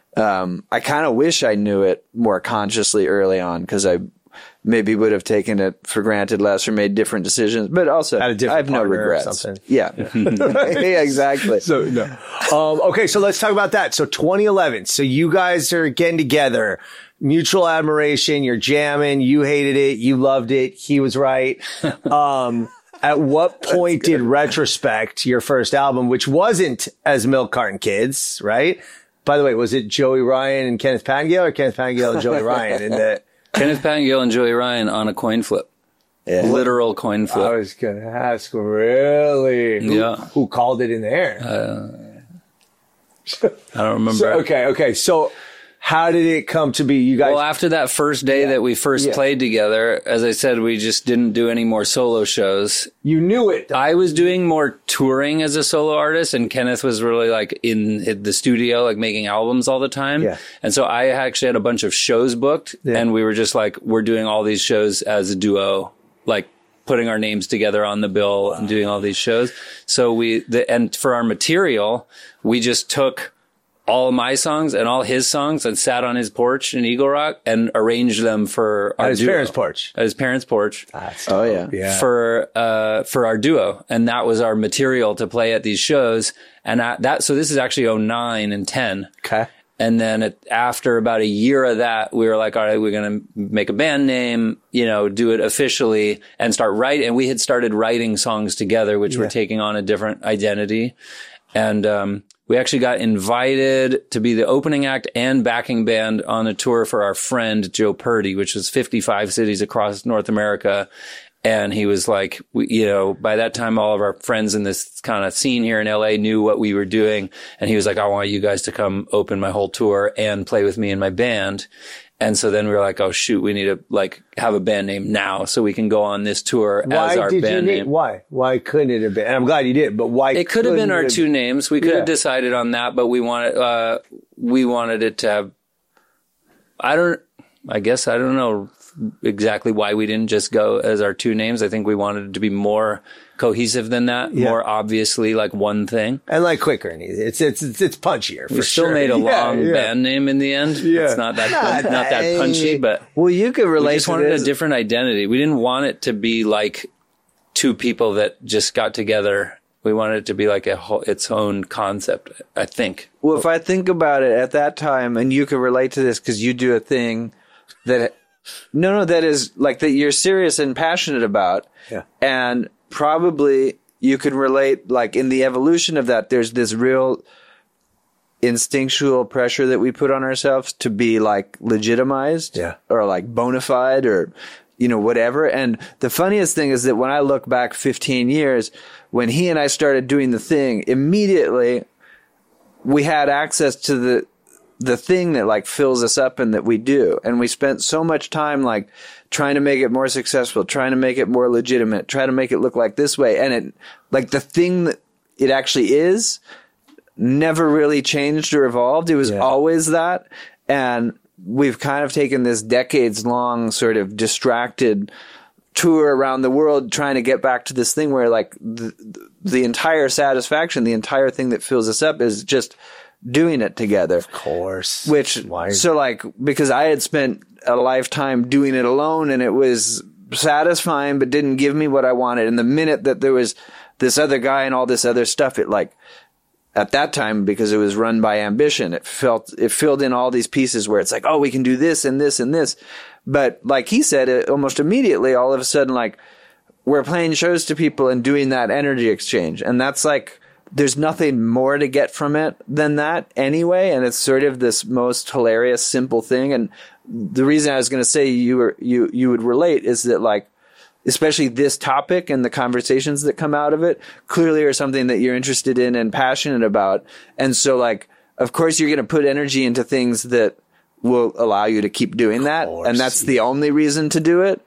I kind of wish I knew it more consciously early on because I maybe would have taken it for granted less or made different decisions. But also, Had a different I have no partner or regrets. something. Yeah. Yeah, exactly. So no. Okay, so let's talk about that. So 2011. So you guys are getting together. Mutual admiration. You're jamming. You hated it. You loved it. He was right. At what point did Retrospect, your first album, which wasn't as Milk Carton Kids, right? By the way, was it Joey Ryan and Kenneth Pangale or Kenneth Pangale and Joey Ryan? In the Kenneth Pangale and Joey Ryan on a coin flip. Yeah. Literal coin I flip. was going to ask, really? Yeah. Who called it in the air? I don't remember. So, okay. So how did it come to be? You guys. Well, after that first day that we first played together, as I said, we just didn't do any more solo shows. You knew it. I was doing more touring as a solo artist, and Kenneth was really like in the studio, like making albums all the time. Yeah. And so I actually had a bunch of shows booked, and we were just like, we're doing all these shows as a duo, like putting our names together on the bill and doing all these shows. So and for our material, we just took all of my songs and all his songs and sat on his porch in Eagle Rock and arranged them for our At his duo. parents' porch. At his parents' porch. Oh, yeah. Yeah. For our duo. And that was our material to play at these shows. And so this is actually 09 and 10. Okay. And then after about a year of that, we were like, all right, we're going to make a band name, do it officially and start writing. And we had started writing songs together, which were taking on a different identity. And, we actually got invited to be the opening act and backing band on a tour for our friend Joe Purdy, which was 55 cities across North America. And he was like, by that time, all of our friends in this kind of scene here in LA knew what we were doing. And he was like, I want you guys to come open my whole tour and play with me in my band. And so then we were like, oh shoot, we need to like have a band name now so we can go on this tour as our band name. Why couldn't it have been? And I'm glad you did, but why? It could have been our two names. We could have decided on that, but we wanted it to have, I don't know exactly why we didn't just go as our two names. I think we wanted it to be more cohesive than that, more obviously like one thing. And like quicker and easy. It's punchier for we still made a long band name in the end. Yeah. It's not that punchy, but well, you could relate. We just wanted a different identity. We didn't want it to be like two people that just got together. We wanted it to be like its own concept, I think. Well, if I think about it at that time, and you can relate to this because you do a thing that that is like that you're serious and passionate about. Yeah. And probably you can relate, like in the evolution of that, there's this real instinctual pressure that we put on ourselves to be like legitimized or like bona fide or, whatever. And the funniest thing is that when I look back 15 years, when he and I started doing the thing, immediately we had access to the thing that like fills us up and that we do. And we spent so much time like trying to make it more successful, trying to make it more legitimate, trying to make it look like this way. And it like the thing that it actually is never really changed or evolved. It was always that. And we've kind of taken this decades long sort of distracted tour around the world trying to get back to this thing where like the entire satisfaction, the entire thing that fills us up is just doing it together. Of course. So like, because I had spent a lifetime doing it alone and it was satisfying, but didn't give me what I wanted. And the minute that there was this other guy and all this other stuff, it like, at that time, because it was run by ambition, it filled in all these pieces where it's like, oh, we can do this and this and this. But like he said, almost immediately, all of a sudden, like we're playing shows to people and doing that energy exchange. And that's like, there's nothing more to get from it than that anyway. And it's sort of this most hilarious, simple thing. And the reason I was going to say you would relate is that like, especially this topic and the conversations that come out of it clearly are something that you're interested in and passionate about. And so like, of course you're going to put energy into things that will allow you to keep doing that. And that's the only reason to do it.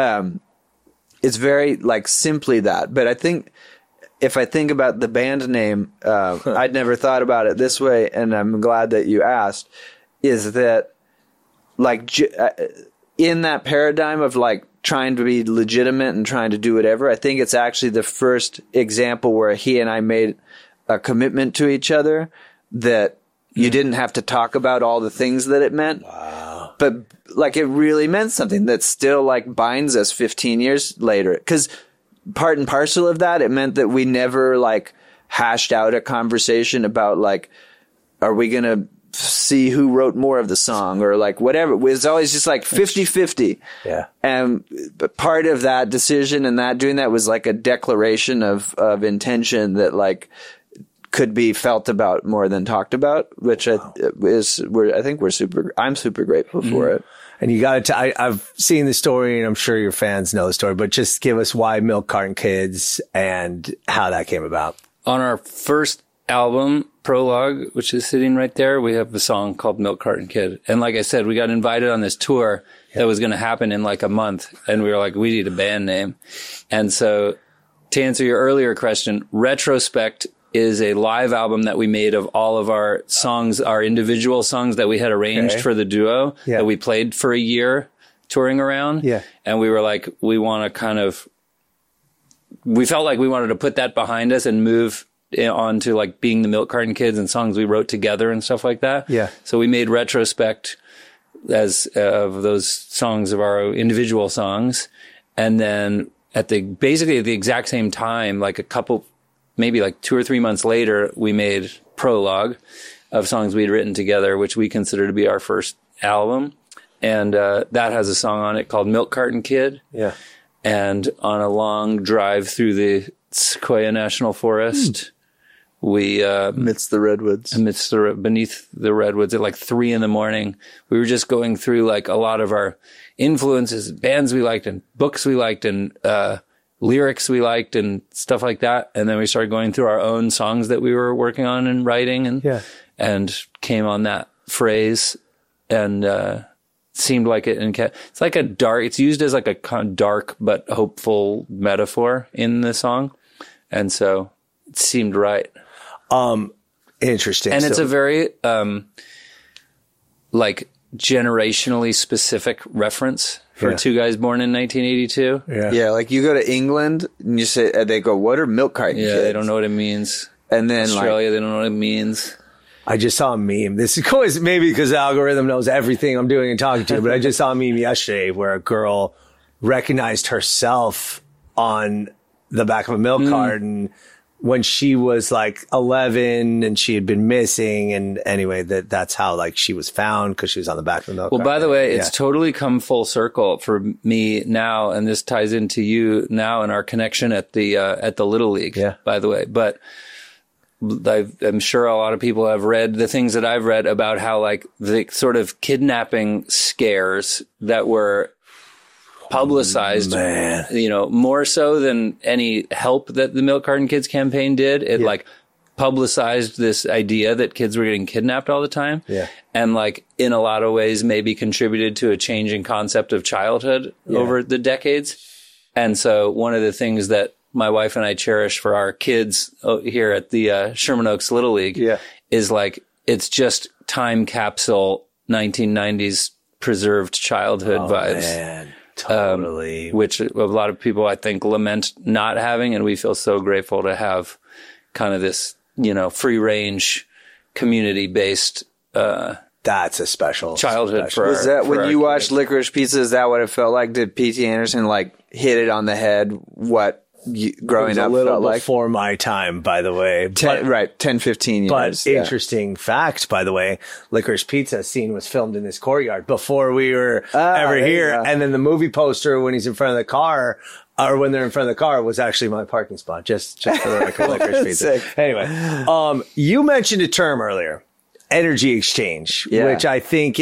It's very like simply that. But I think if I think about the band name, I'd never thought about it this way. And I'm glad that you asked, is that like in that paradigm of like trying to be legitimate and trying to do whatever, I think it's actually the first example where he and I made a commitment to each other that you didn't have to talk about all the things that it meant. Wow. But like it really meant something that still like binds us 15 years later. 'Cause part and parcel of that, it meant that we never like hashed out a conversation about like, are we going to see who wrote more of the song or like whatever. It was always just like 50-50. Yeah. And part of that decision and that doing that was like a declaration of intention that like could be felt about more than talked about, which I'm super grateful for it. And you got to, I've seen the story and I'm sure your fans know the story, but just give us why Milk Carton Kids and how that came about. On our first album, Prologue, which is sitting right there, we have a song called Milk Carton Kid. And like I said, we got invited on this tour that was going to happen in like a month. And we were like, we need a band name. And so to answer your earlier question, Retrospect is a live album that we made of all of our songs, our individual songs that we had arranged for the duo that we played for a year touring around. Yeah. And we were like, we felt like we wanted to put that behind us and move on to like being the Milk Carton Kids and songs we wrote together and stuff like that. Yeah. So we made Retrospect as of those songs of our individual songs. And then basically at the exact same time, like maybe like 2 or 3 months later, we made Prologue of songs we'd written together, which we consider to be our first album. And that has a song on it called Milk Carton Kid. Yeah. And on a long drive through the Sequoia National Forest, we beneath the redwoods at like 3 a.m, we were just going through like a lot of our influences, bands we liked and books we liked and lyrics we liked and stuff like that. And then we started going through our own songs that we were working on and writing and came on that phrase and seemed like it. It's like it's used as like a kind of dark but hopeful metaphor in the song. And so it seemed right. Interesting. And it's a very, like generationally specific reference for two guys born in 1982. Yeah. Like you go to England and you say, they go, what are milk carton kids? They don't know what it means. And then Australia, they don't know what it means. I just saw a meme. This is always maybe because the algorithm knows everything I'm doing and talking to, but I just saw a meme yesterday where a girl recognized herself on the back of a milk carton when she was like 11 and she had been missing. And anyway, that's how like she was found because she was on the back of the milk carton. Well, by the way, it's totally come full circle for me now. And this ties into you now and our connection at the Little League, by the way. But I'm sure a lot of people have read the things that I've read about how like the sort of kidnapping scares that were publicized, more so than any help that the Milk Carton Kids campaign did. It like publicized this idea that kids were getting kidnapped all the time. Yeah. And like in a lot of ways maybe contributed to a changing concept of childhood over the decades. And so one of the things that my wife and I cherish for our kids here at the Sherman Oaks Little League is like, it's just time capsule 1990s preserved childhood vibes. Man, totally. Which a lot of people I think lament not having. And we feel so grateful to have kind of this, free range community based, that's a special childhood. Was that when you watched Licorice Pizza? Is that what it felt like? Did P.T. Anderson like hit it on the head? What growing up felt like? Before my time, by the way. 10, 15 years. But interesting fact, by the way, Licorice Pizza scene was filmed in this courtyard before we were ever here. And then the movie poster when he's in front of the car, or when they're in front of the car, was actually my parking spot, just for the record, Licorice Pizza. Anyway, you mentioned a term earlier, energy exchange, which I think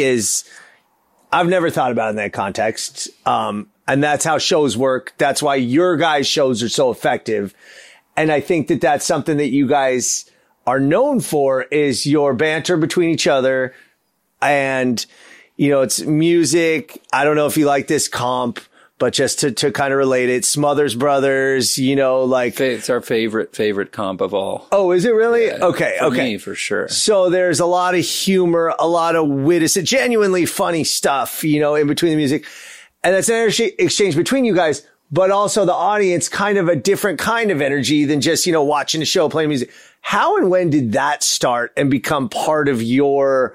I've never thought about in that context. And that's how shows work. That's why your guys' shows are so effective. And I think that that's something that you guys are known for is your banter between each other. And, it's music. I don't know if you like this comp, but just to kind of relate it, Smothers Brothers, it's our favorite comp of all. Oh, is it really? Yeah, okay. For me, for sure. So there's a lot of humor, a lot of wit. It's genuinely funny stuff, in between the music. And that's an energy exchange between you guys, but also the audience, kind of a different kind of energy than just, watching a show, playing music. How and when did that start and become part of your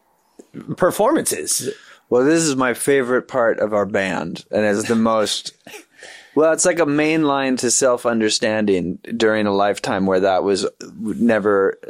performances? Well, this is my favorite part of our band, and it's the most, it's like a main line to self-understanding during a lifetime where that was never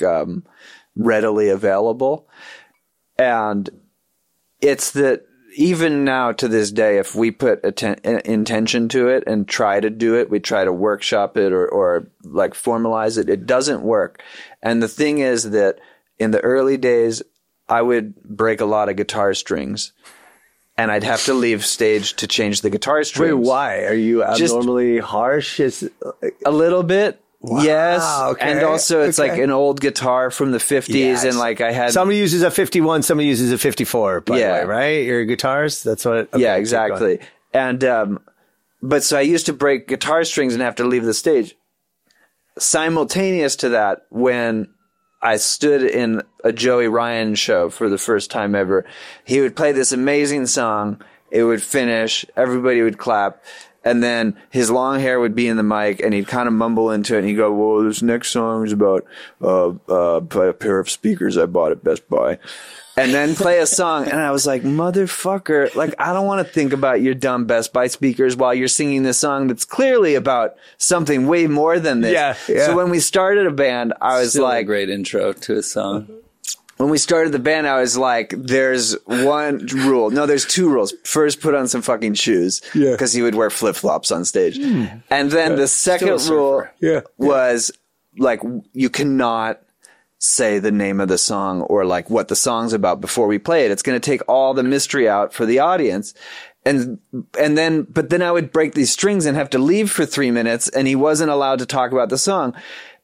readily available. And it's that even now to this day, if we put intention to it and try to do it, we try to workshop it or like formalize it, it doesn't work. And the thing is that in the early days, I would break a lot of guitar strings and I'd have to leave stage to change the guitar strings. Wait, why? Are you abnormally harsh? A little bit. Wow, yes. Okay. And also it's like an old guitar from the 50s and like I had... Somebody uses a 51, somebody uses a 54, by the way, right? Your guitars? That's what... Okay, yeah, exactly. And, but so I used to break guitar strings and have to leave the stage. Simultaneous to that, when I stood in a Joey Ryan show for the first time ever, he would play this amazing song, it would finish, everybody would clap, and then his long hair would be in the mic, and he'd kind of mumble into it, and he'd go, well, this next song is about a pair of speakers I bought at Best Buy. And then play a song, and I was like, motherfucker, like, I don't want to think about your dumb Best Buy speakers while you're singing this song that's clearly about something way more than this. Yeah. So when we started a band, I was like... a great intro to a song. When we started the band, I was like, there's one rule. No, there's two rules. First, put on some fucking shoes. Yeah. Because he would wear flip-flops on stage. And then the second rule was, like, you cannot say the name of the song or, like, what the song's about before we play it. It's going to take all the mystery out for the audience. But then I would break these strings and have to leave for 3 minutes, and he wasn't allowed to talk about the song.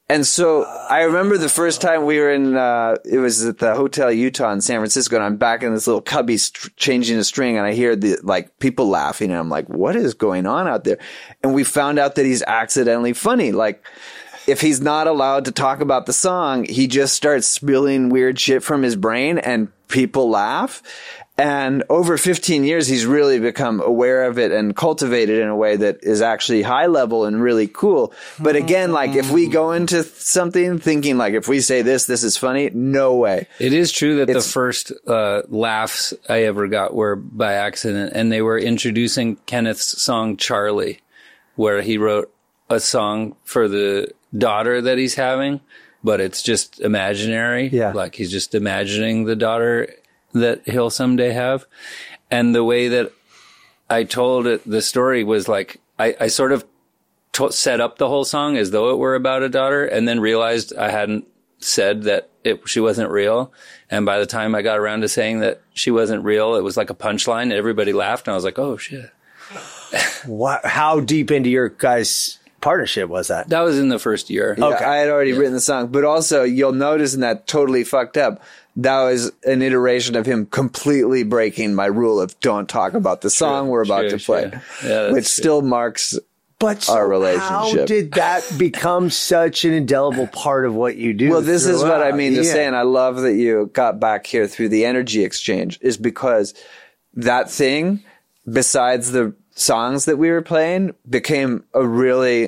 And so I remember the first time we were in, it was at the Hotel Utah in San Francisco, and I'm back in this little cubby changing a string, and I hear people laughing, and I'm like, what is going on out there? And we found out that he's accidentally funny. Like, if he's not allowed to talk about the song, he just starts spilling weird shit from his brain, and people laugh. And over 15 years, he's really become aware of it and cultivated in a way that is actually high level and really cool. But again, like, if we go into something thinking like, if we say this is funny, no way. It is true that the first laughs I ever got were by accident, and they were introducing Kenneth's song Charlie, where he wrote a song for the daughter that he's having, but it's just imaginary. Yeah. Like, he's just imagining the daughter that he'll someday have. And the way that I told it, the story was like, I sort of set up the whole song as though it were about a daughter, and then realized I hadn't said that she wasn't real. And by the time I got around to saying that she wasn't real, it was like a punchline, and everybody laughed, and I was like, oh shit. How deep into your guys' partnership was that? That was in the first year. Yeah, okay. I had already written the song, but also you'll notice in that Totally Fucked Up, that was an iteration of him completely breaking my rule of don't talk about the song we're about to play, which still marks our relationship. How did that become such an indelible part of what you do? Well, this is what I mean to say, and I love that you got back here through the energy exchange, is because that thing, besides the songs that we were playing, became a really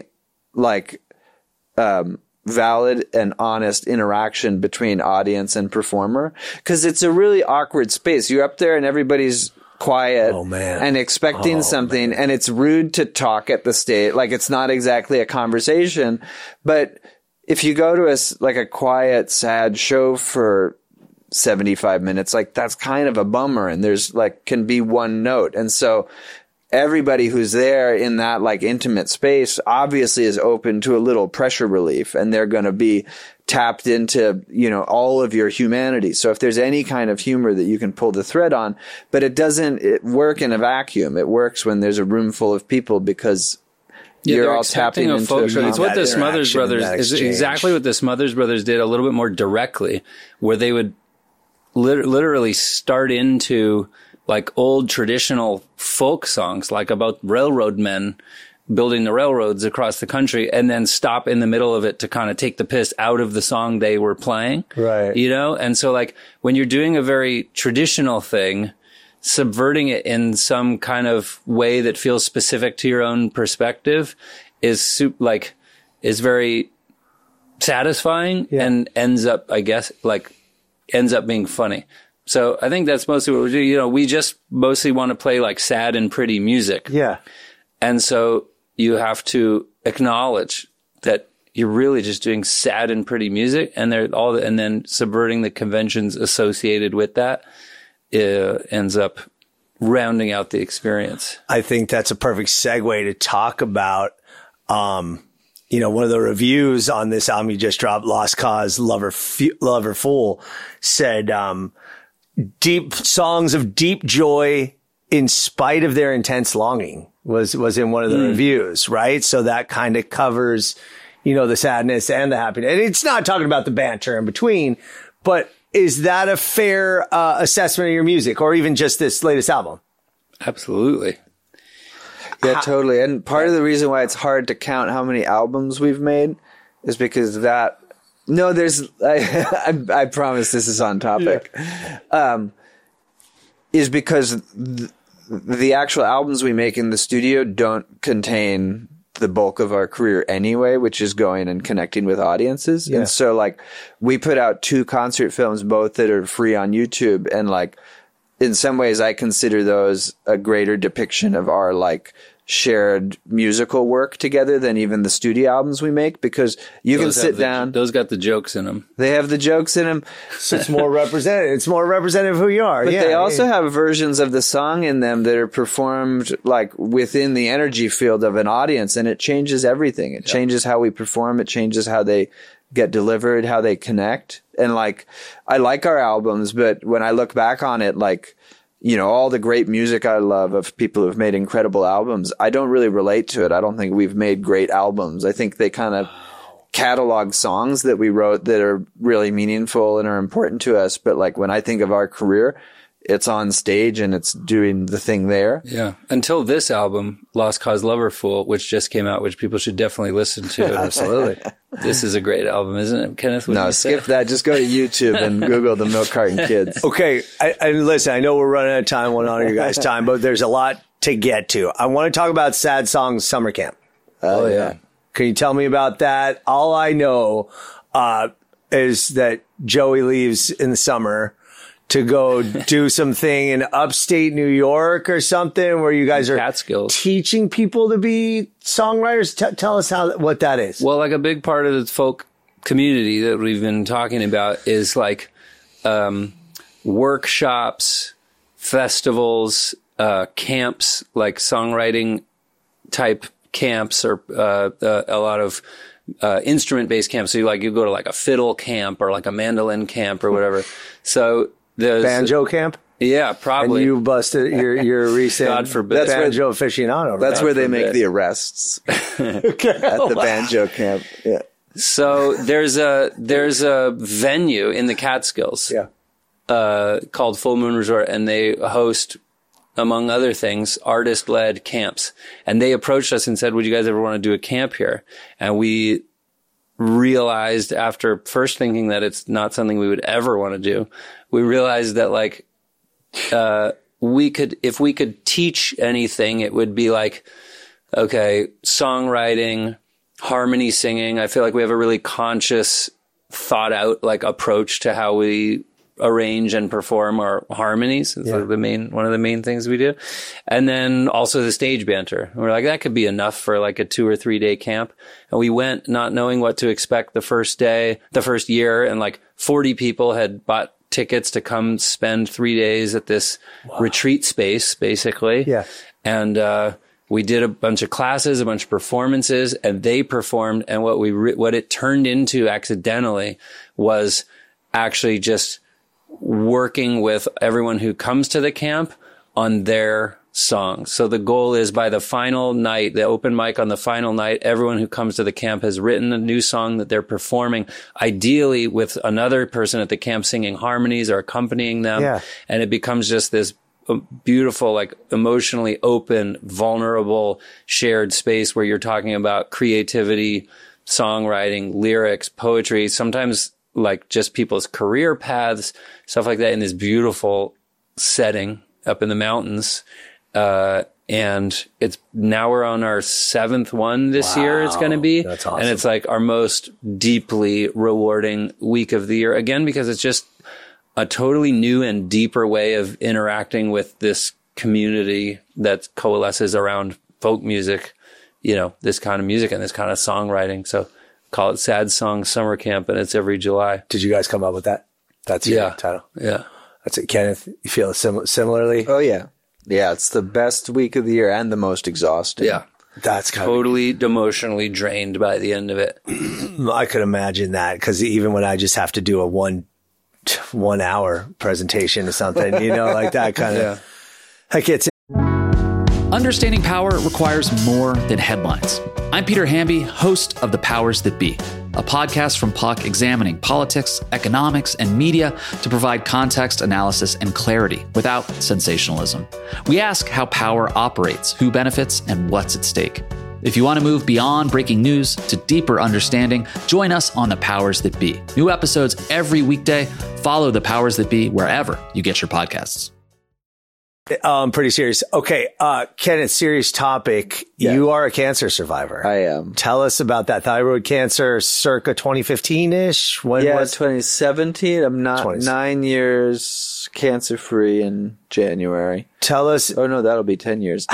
valid and honest interaction between audience and performer, because it's a really awkward space. You're up there and everybody's quiet and expecting something, and it's rude to talk at the stage. Like, it's not exactly a conversation. But if you go to a quiet, sad show for 75 minutes, like, that's kind of a bummer, and there's can be one note. And so everybody who's there in that intimate space obviously is open to a little pressure relief, and they're going to be tapped into, all of your humanity. So if there's any kind of humor that you can pull the thread on, but it doesn't work in a vacuum. It works when there's a room full of people, because you're all tapping into folk show. It's what the Smothers Brothers is exactly what the Smothers Brothers did a little bit more directly, where they would literally start into old traditional folk songs, about railroad men building the railroads across the country, and then stop in the middle of it to kind of take the piss out of the song they were playing. Right. And so when you're doing a very traditional thing, subverting it in some kind of way that feels specific to your own perspective is very satisfying and ends up being funny. So I think that's mostly what we do. We just mostly want to play sad and pretty music. Yeah. And so you have to acknowledge that you're really just doing sad and pretty music, and and then subverting the conventions associated with that ends up rounding out the experience. I think that's a perfect segue to talk about, one of the reviews on this album you just dropped, Lost Cause, Lover Fool, said, deep songs of deep joy in spite of their intense longing was in one of the reviews, right? So that kind of covers, the sadness and the happiness. And it's not talking about the banter in between, but is that a fair assessment of your music, or even just this latest album? Absolutely. Yeah, totally. And part of the reason why it's hard to count how many albums we've made is because I promise this is on topic. Yeah. Is because the actual albums we make in the studio don't contain the bulk of our career anyway, which is going and connecting with audiences. Yeah. And so we put out 2 concert films, both that are free on YouTube. And in some ways I consider those a greater depiction of our shared musical work together than even the studio albums we make, because you can sit down. Those got the jokes in them. They have the jokes in them. So it's more representative. It's more representative of who you are. But they also have versions of the song in them that are performed within the energy field of an audience, and it changes everything. It changes how we perform. It changes how they get delivered, how they connect. And I like our albums, but when I look back on it, all the great music I love of people who've made incredible albums, I don't really relate to it. I don't think we've made great albums. I think they kind of catalog songs that we wrote that are really meaningful and are important to us. But like when I think of our career, it's on stage and it's doing the thing there. Yeah. Until this album, Lost Cause Loverfool, which just came out, which people should definitely listen to. Absolutely. This is a great album, isn't it, Kenneth? No, skip that. Just go to YouTube and Google the Milk Carton Kids. Okay. And listen, I know we're running out of time. We'll honor your guys' time, but there's a lot to get to. I want to talk about Sad Songs Summer Camp. Oh, yeah. Can you tell me about that? All I know is that Joey leaves in the summer to go do something in upstate New York or something where you guys are Catskills. teaching people to be songwriters. Tell us what that is. Well, like a big part of the folk community that we've been talking about is like workshops, festivals, camps, like songwriting type camps, or a lot of instrument-based camps. So you go to like a fiddle camp or like a mandolin camp or whatever. So there's banjo camp? Yeah, probably. And you busted your recent God forbid. banjo aficionado. That's God where they forbid. make the arrests at the banjo camp. Yeah. So there's a venue in the Catskills, called Full Moon Resort, and they host, among other things, artist-led camps. And they approached us and said, would you guys ever want to do a camp here? And we realized, after first thinking that it's not something we would ever want to do, we realized that like, if we could teach anything, it would be like, okay, songwriting, harmony singing. I feel like we have a really conscious, thought out like approach to how we arrange and perform our harmonies. It's like one of the main things we do. And then also the stage banter. We're like, that could be enough for like a 2 or 3 day camp. And we went not knowing what to expect the first year, and like 40 people had bought tickets to come spend 3 days at this retreat space, basically. Yeah. And, we did a bunch of classes, a bunch of performances, and they performed. And what it turned into accidentally was actually just working with everyone who comes to the camp on their songs. So the goal is, by the final night, the open mic on the final night, everyone who comes to the camp has written a new song that they're performing, ideally with another person at the camp singing harmonies or accompanying them. Yeah. And it becomes just this beautiful, like emotionally open, vulnerable, shared space where you're talking about creativity, songwriting, lyrics, poetry, sometimes like just people's career paths, stuff like that, in this beautiful setting up in the mountains. And now we're on our 7th one this year. It's going to be. That's awesome. And it's like our most deeply rewarding week of the year, again, because it's just a totally new and deeper way of interacting with this community that coalesces around folk music, this kind of music and this kind of songwriting. So call it Sad Songs Summer Camp, and it's every July. Did you guys come up with that? That's your title. Yeah. That's it. Kenneth, you feel similarly? Oh, yeah. Yeah, it's the best week of the year and the most exhausting. Yeah. That's kind totally emotionally drained by the end of it. I could imagine that, because even when I just have to do a one hour presentation or something, like that kind of, that gets. Understanding power requires more than headlines. I'm Peter Hamby, host of The Powers That Be, a podcast from Puck examining politics, economics, and media to provide context, analysis, and clarity without sensationalism. We ask how power operates, who benefits, and what's at stake. If you want to move beyond breaking news to deeper understanding, join us on The Powers That Be. New episodes every weekday. Follow The Powers That Be wherever you get your podcasts. Pretty serious. Okay. Kenneth, serious topic. Yeah. You are a cancer survivor. I am. Tell us about that. Thyroid cancer circa 2015-ish. When was 2017. I'm not 9 years cancer free in January. Tell us. Oh no, that'll be 10 years.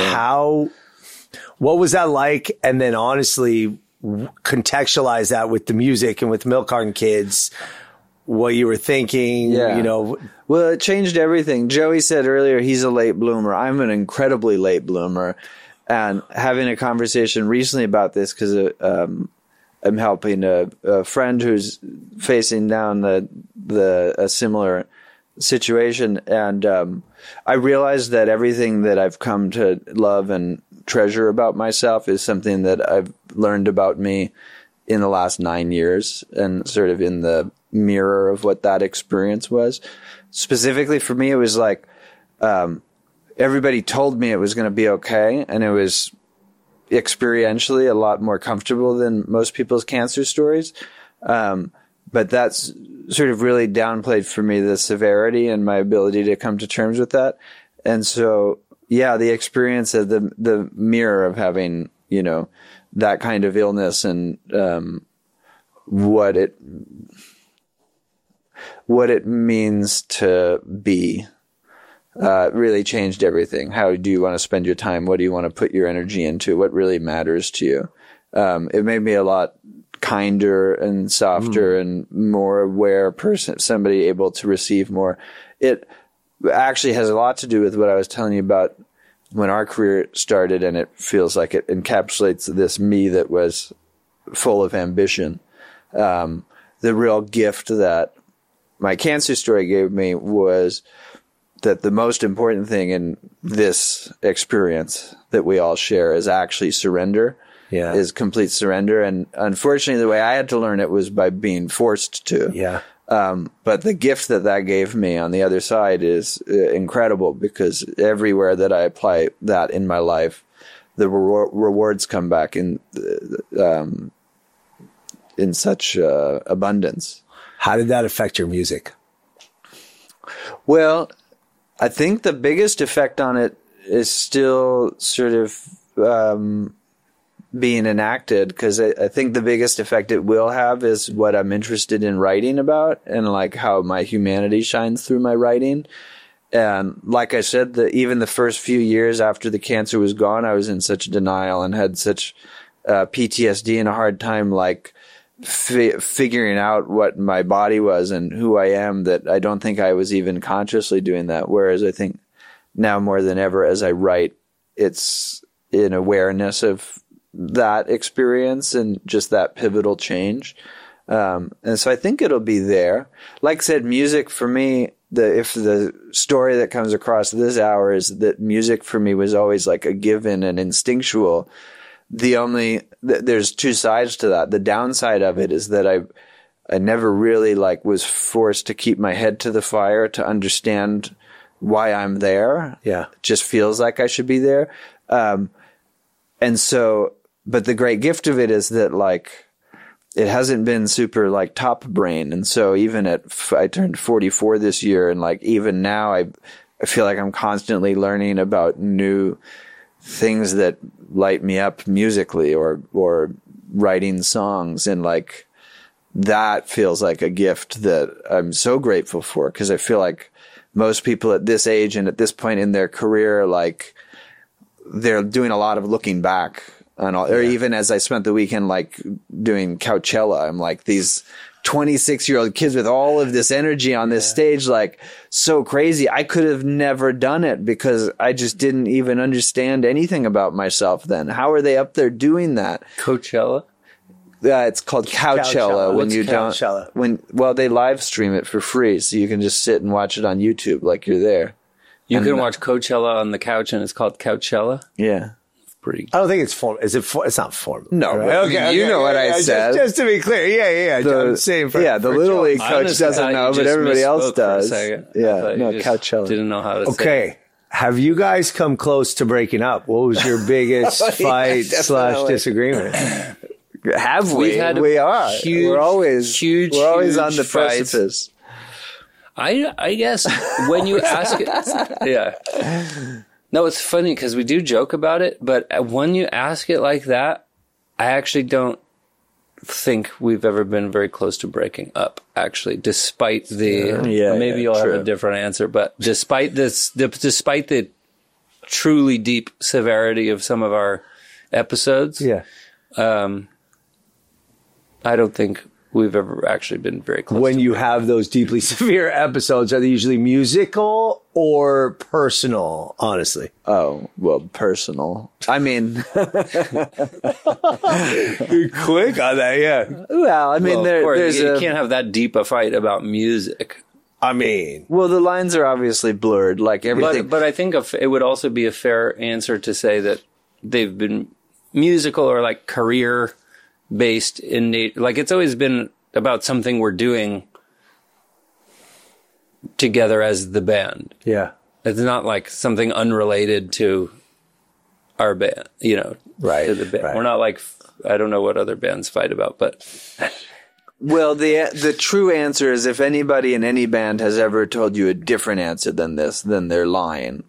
What was that like? And then honestly, contextualize that with the music and with Milk Carton Kids, what you were thinking, Well, it changed everything. Joey said earlier he's a late bloomer. I'm an incredibly late bloomer. And having a conversation recently about this, because I'm helping a friend who's facing down a similar situation. And I realized that everything that I've come to love and treasure about myself is something that I've learned about me in the last 9 years and sort of in the mirror of what that experience was. Specifically for me, it was like, everybody told me it was going to be okay. And it was experientially a lot more comfortable than most people's cancer stories. But that's sort of really downplayed for me the severity and my ability to come to terms with that. And so, yeah, the experience of the mirror of having, you know, that kind of illness and what it means to be really changed everything. How do you want to spend your time? What do you want to put your energy into? What really matters to you? It made me a lot kinder and softer and more aware person, somebody able to receive more. It actually has a lot to do with what I was telling you about when our career started, and it feels like it encapsulates this me that was full of ambition. The real gift that my cancer story gave me was that the most important thing in this experience that we all share is actually surrender. Yeah. Is complete surrender. And unfortunately, the way I had to learn it was by being forced to. Yeah. But the gift that gave me on the other side is incredible, because everywhere that I apply that in my life, the rewards come back in such abundance. How did that affect your music? Well, I think the biggest effect on it is still sort of being enacted, because I think the biggest effect it will have is what I'm interested in writing about, and like how my humanity shines through my writing. And like I said, even the first few years after the cancer was gone, I was in such denial and had such PTSD and a hard time like figuring out what my body was and who I am, that I don't think I was even consciously doing that. Whereas I think now more than ever, as I write, it's in awareness of that experience and just that pivotal change. And so I think it'll be there. Like I said, music for me, if the story that comes across this hour is that music for me was always like a given and instinctual. There's two sides to that. The downside of it is that I never really like was forced to keep my head to the fire to understand why I'm there. Yeah. It just feels like I should be there. And so, but the great gift of it is that like, it hasn't been super like top brain. And so even I turned 44 this year, and like even now I feel like I'm constantly learning about new things that light me up musically or writing songs. And like, that feels like a gift that I'm so grateful for, because I feel like most people at this age and at this point in their career, like they're doing a lot of looking back on all, or even as I spent the weekend, like doing Coachella, I'm like these 26-year-old kids with all of this energy on this stage, like so crazy. I could have never done it because I just didn't even understand anything about myself then. How are they up there doing that? Coachella? Yeah, it's called Coachella. What's Coachella? They live stream it for free, so you can just sit and watch it on YouTube like you're there. You can watch Coachella on the couch, and it's called Coachella? Yeah. Pretty. I don't think it's formal. It's not formal. No. Right? Okay, you know what I said. Just to be clear. Yeah. I'm saying the Little League coach doesn't know, but everybody else does. Yeah. No, Coachella. Didn't know how to say it. Okay. Have you guys come close to breaking up? What was your biggest fight / disagreement? Have we? We are. We're always on the precipice. I guess when you ask it, yeah. No, it's funny because we do joke about it, but when you ask it like that, I actually don't think we've ever been very close to breaking up, actually, despite maybe you'll have a different answer, but despite the truly deep severity of some of our episodes, I don't think we've ever actually been very close. When you have those deeply severe episodes, are they usually musical or personal, honestly? Oh, well, personal. I mean... You're quick on that, yeah. Well, I mean, you can't have that deep a fight about music. I mean... Well, the lines are obviously blurred, like everything. But I think it would also be a fair answer to say that they've been musical or like career based in like it's always been about something we're doing together as the band. Yeah. It's not like something unrelated to our band, you know, right? To the band. Right. We're not like, I don't know what other bands fight about, but. Well, the true answer is if anybody in any band has ever told you a different answer than this, then they're lying.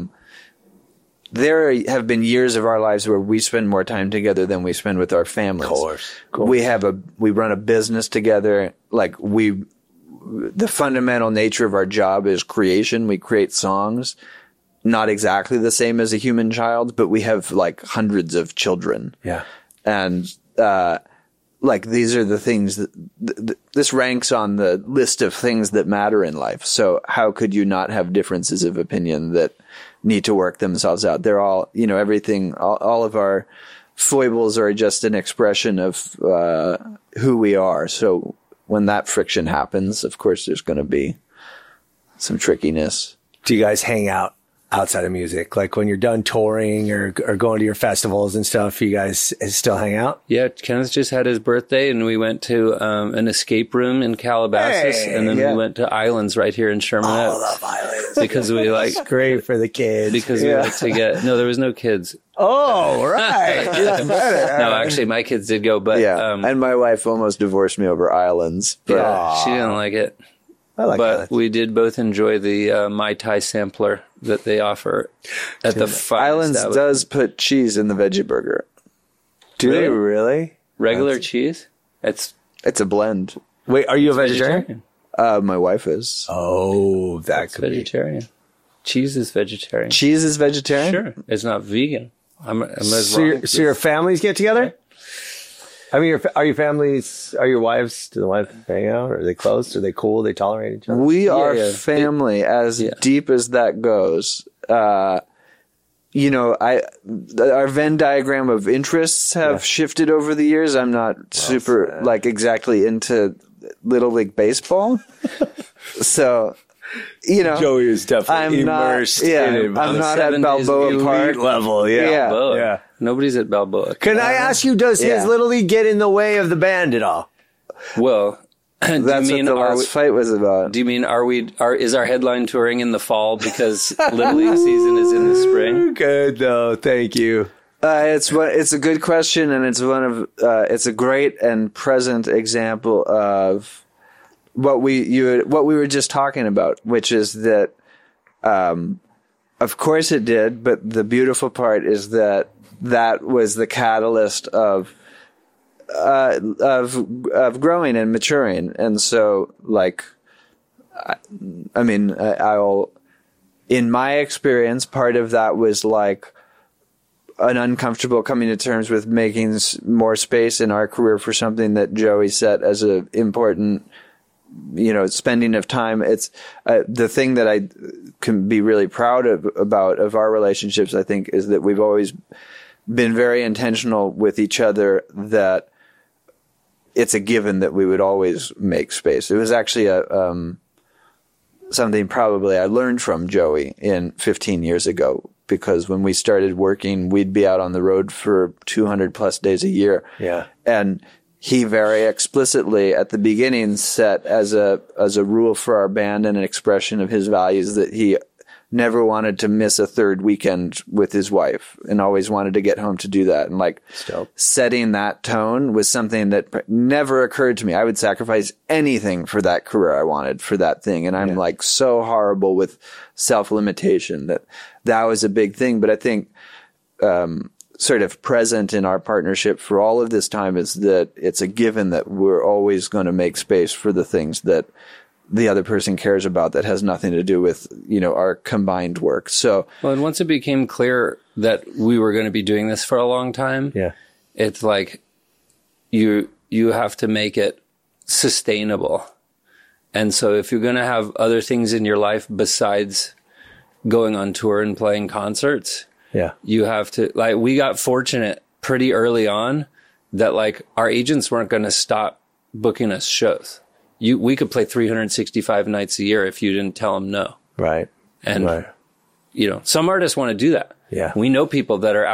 There have been years of our lives where we spend more time together than we spend with our families. Of course. We run a business together. Like the fundamental nature of our job is creation. We create songs, not exactly the same as a human child, but we have like hundreds of children. Yeah. And, like these are the things that this ranks on the list of things that matter in life. So how could you not have differences of opinion that need to work themselves out? They're all, you know, everything, all of our foibles are just an expression of, who we are. So when that friction happens, of course, there's going to be some trickiness. Do you guys hang out outside of music? Like when you're done touring or going to your festivals and stuff, you guys still hang out? Yeah, Kenneth just had his birthday and we went to an escape room in Calabasas and then we went to Islands right here in Sherman Oaks. I love Islands. Because we like... It's great for the kids. Because we like to get... No, there was no kids. Oh, right. No, actually my kids did go, but... and my wife almost divorced me over Islands. But yeah, she didn't like it. I like but Islands. we did both enjoy the Mai Tai sampler that they offer at the Islands does put cheese in the veggie burger. Do they really? Regular cheese? It's a blend. Wait, are you a vegetarian? My wife is. Oh, that's vegetarian. Cheese is vegetarian. Cheese is vegetarian? Sure. It's not vegan. So your families get together? I mean, are your families, are your wives, do the wives hang out? Are they close? Are they cool? They tolerate each other? We are family as deep as that goes. You know, our Venn diagram of interests have shifted over the years. I'm not super like exactly into Little League baseball. So, you know, Joey is definitely immersed in it. I'm not at Balboa Park level. Yeah. Nobody's at Balboa. Can I ask you, does his Little League get in the way of the band at all? Well, that's what the last fight was about. Do you mean is our headline touring in the fall because Little League season is in the spring? Good though, thank you. It's a good question, and it's it's a great and present example of what we were just talking about, which is that, of course it did, but the beautiful part is that was the catalyst of growing and maturing. And so, like, I mean, in my experience, part of that was like an uncomfortable coming to terms with making more space in our career for something that Joey set as an important, you know, spending of time. It's the thing that I can be really proud of our relationships, I think, is that we've always been very intentional with each other, that it's a given that we would always make space. It was actually something probably I learned from Joey 15 years ago, because when we started working, we'd be out on the road for 200 plus days a year. Yeah. And he very explicitly at the beginning set as a rule for our band and an expression of his values that he never wanted to miss a third weekend with his wife and always wanted to get home to do that. And like setting that tone was something that never occurred to me. I would sacrifice anything for that career I wanted, for that thing. And I'm like so horrible with self-limitation that was a big thing. But I think, sort of present in our partnership for all of this time is that it's a given that we're always going to make space for the things that the other person cares about that has nothing to do with, you know, our combined work. So, well, and once it became clear that we were going to be doing this for a long time, it's like you have to make it sustainable. And so if you're going to have other things in your life besides going on tour and playing concerts, you have to, like, we got fortunate pretty early on that like our agents weren't going to stop booking us shows. We could play 365 nights a year if you didn't tell them no. Right. And, you know, some artists want to do that. Yeah. We know people that are out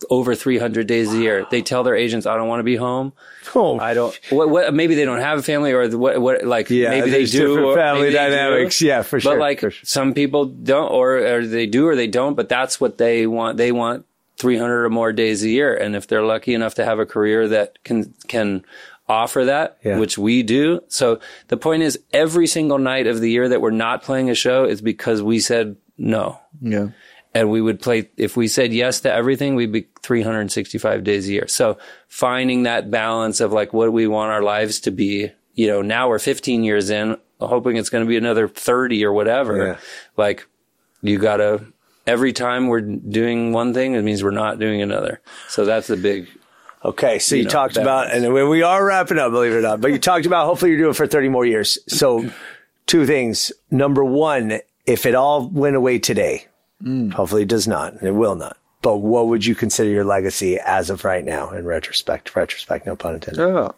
over 300 days a year. They tell their agents, I don't want to be home. Oh. I don't, maybe they don't have a family or maybe they do. Or family dynamics. Yeah, for sure. But some people don't, or they do or they don't, but that's what they want. They want 300 or more days a year. And if they're lucky enough to have a career that can offer that, which we do. So the point is, every single night of the year that we're not playing a show is because we said no. Yeah. And we would play, if we said yes to everything, we'd be 365 days a year. So finding that balance of like what we want our lives to be, now we're 15 years in, hoping it's going to be another 30 or whatever. Yeah. Like you gotta, every time we're doing one thing, it means we're not doing another. So that's the big. Okay. So you talked about, and we are wrapping up, believe it or not, but you talked about hopefully you're doing it for 30 more years. So two things. Number one, if it all went away today, hopefully it does not, and it will not. But what would you consider your legacy as of right now in retrospect? Retrospect, no pun intended. Oh.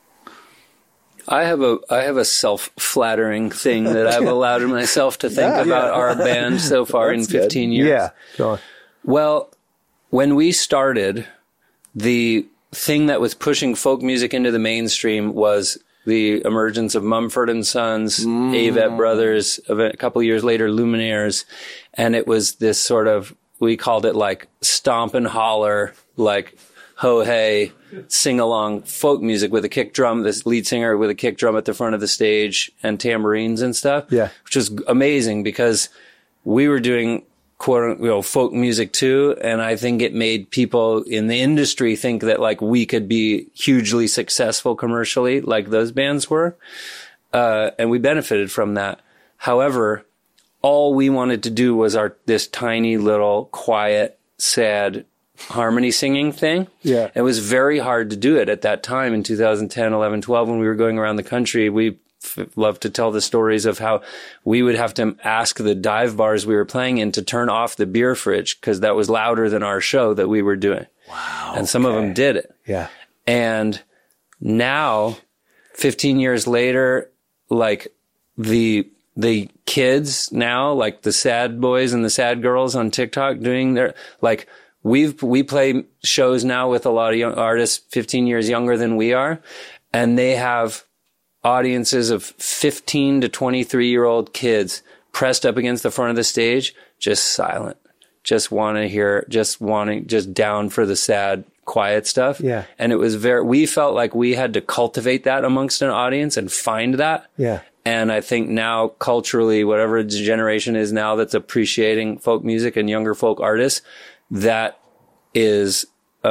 I have a self-flattering thing that I've allowed myself to think about our band so far in 15 years. Yeah. Go on. Well, when we started, the thing that was pushing folk music into the mainstream was the emergence of Mumford & Sons, Avett Brothers, a couple of years later, Lumineers. And it was this sort of, we called it like stomp and holler, like ho hey, sing along folk music with a kick drum, this lead singer with a kick drum at the front of the stage and tambourines and stuff. Yeah. Which was amazing because we were doing folk music too. And I think it made people in the industry think that like we could be hugely successful commercially like those bands were. And we benefited from that. However, all we wanted to do was this tiny little quiet, sad harmony singing thing. Yeah. It was very hard to do it at that time in 2010, 11, 12, when we were going around the country. We love to tell the stories of how we would have to ask the dive bars we were playing in to turn off the beer fridge because that was louder than our show that we were doing. Wow. And some of them did it. Yeah. And now, 15 years later, like the kids now, like the sad boys and the sad girls on TikTok doing their, like, we play shows now with a lot of young artists 15 years younger than we are, and they have audiences of 15 to 23-year-old kids pressed up against the front of the stage, just silent, just want to hear, just down for the sad, quiet stuff. Yeah. And it was we felt like we had to cultivate that amongst an audience and find that. Yeah. And I think now culturally, whatever generation is now that's appreciating folk music and younger folk artists, that is,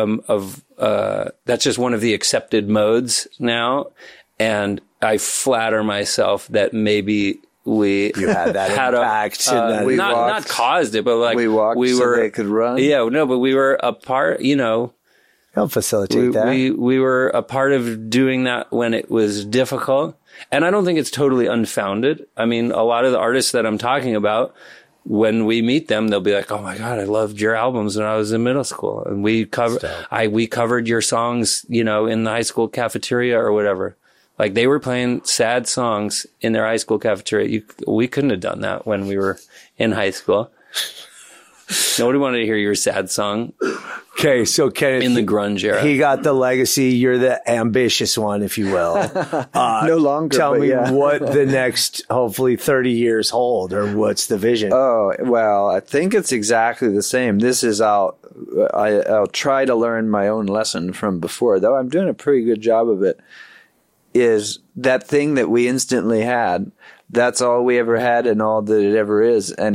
that's just one of the accepted modes now. And I flatter myself that maybe you had that impact. Not caused it, but like we walked so they could run. Yeah, no, but we were a part, help facilitate that. We were a part of doing that when it was difficult. And I don't think it's totally unfounded. I mean, a lot of the artists that I'm talking about, when we meet them, they'll be like, "Oh my God, I loved your albums when I was in middle school, and we covered your songs, in the high school cafeteria or whatever." Like they were playing sad songs in their high school cafeteria. We couldn't have done that when we were in high school. Nobody wanted to hear your sad song. Okay, so Kenneth, in the grunge era, he got the legacy. You're the ambitious one, if you will. No longer. Tell me what the next, hopefully, 30 years hold, or what's the vision? Oh, well, I think it's exactly the same. This is I'll try to learn my own lesson from before, though I'm doing a pretty good job of it. Is that thing that we instantly had? That's all we ever had, and all that it ever is, and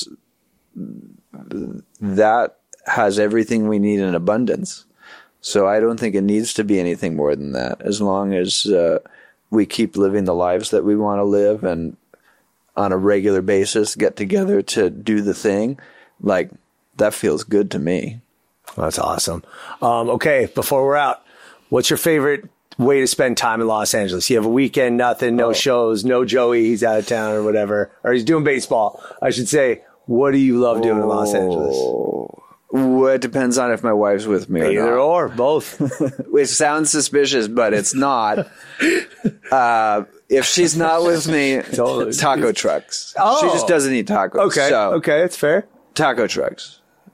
that has everything we need in abundance. So I don't think it needs to be anything more than that. As long as we keep living the lives that we want to live and on a regular basis get together to do the thing, like that feels good to me. That's awesome. Okay, before we're out, what's your favorite way to spend time in Los Angeles? You have a weekend, nothing, no shows, no Joey, he's out of town or whatever, or he's doing baseball, I should say. What do you love doing in Los Angeles? Well, it depends on if my wife's with me or not. Either or, both. It sounds suspicious, but it's not. If she's not with me, taco trucks. Oh. She just doesn't eat tacos. Okay, okay, that's fair. Taco trucks.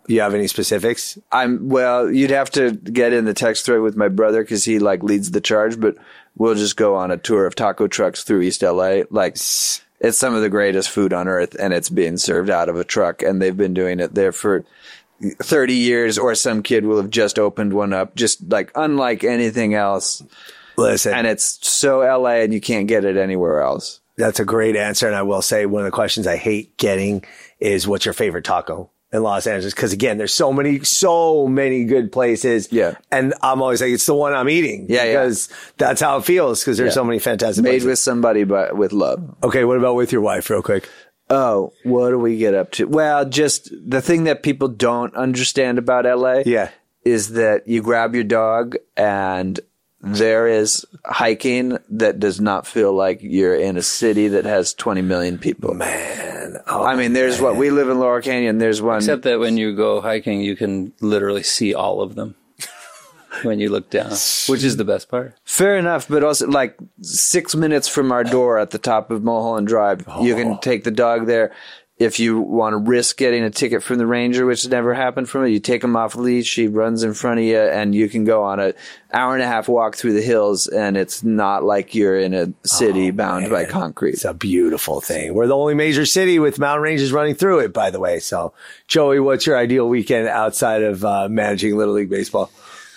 You have any specifics? Well, you'd have to get in the text thread with my brother because he like leads the charge, but we'll just go on a tour of taco trucks through East LA. Like, it's some of the greatest food on earth, and it's being served out of a truck, and they've been doing it there for 30 years, or some kid will have just opened one up, just like unlike anything else. Listen. And it's so LA, and you can't get it anywhere else. That's a great answer. And I will say one of the questions I hate getting is, what's your favorite taco in Los Angeles? Because again, there's so many good places. Yeah. And I'm always like, it's the one I'm eating. Yeah. Because that's how it feels, because there's so many fantastic Made places. with somebody, but with love. Okay. What about with your wife, real quick? Oh, what do we get up to? Well, just the thing that people don't understand about LA is that you grab your dog and there is hiking that does not feel like you're in a city that has 20 million people. Man. I mean, there's what we live in Laurel Canyon. There's one. Except that when you go hiking, you can literally see all of them when you look down, which is the best part. Fair enough, but also like 6 minutes from our door at the top of Mulholland Drive, you can take the dog there. If you want to risk getting a ticket from the ranger, which has never happened for me, you take him off leash, she runs in front of you, and you can go on an hour-and-a-half walk through the hills, and it's not like you're in a city bound by concrete. It's a beautiful thing. We're the only major city with mountain ranges running through it, by the way. So, Joey, what's your ideal weekend outside of managing Little League Baseball?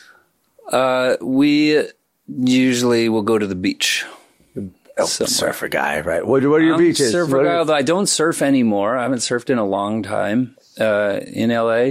We usually will go to the beach. Surfer guy, right? What are your beaches? Surfer guy, although I don't surf anymore. I haven't surfed in a long time in LA.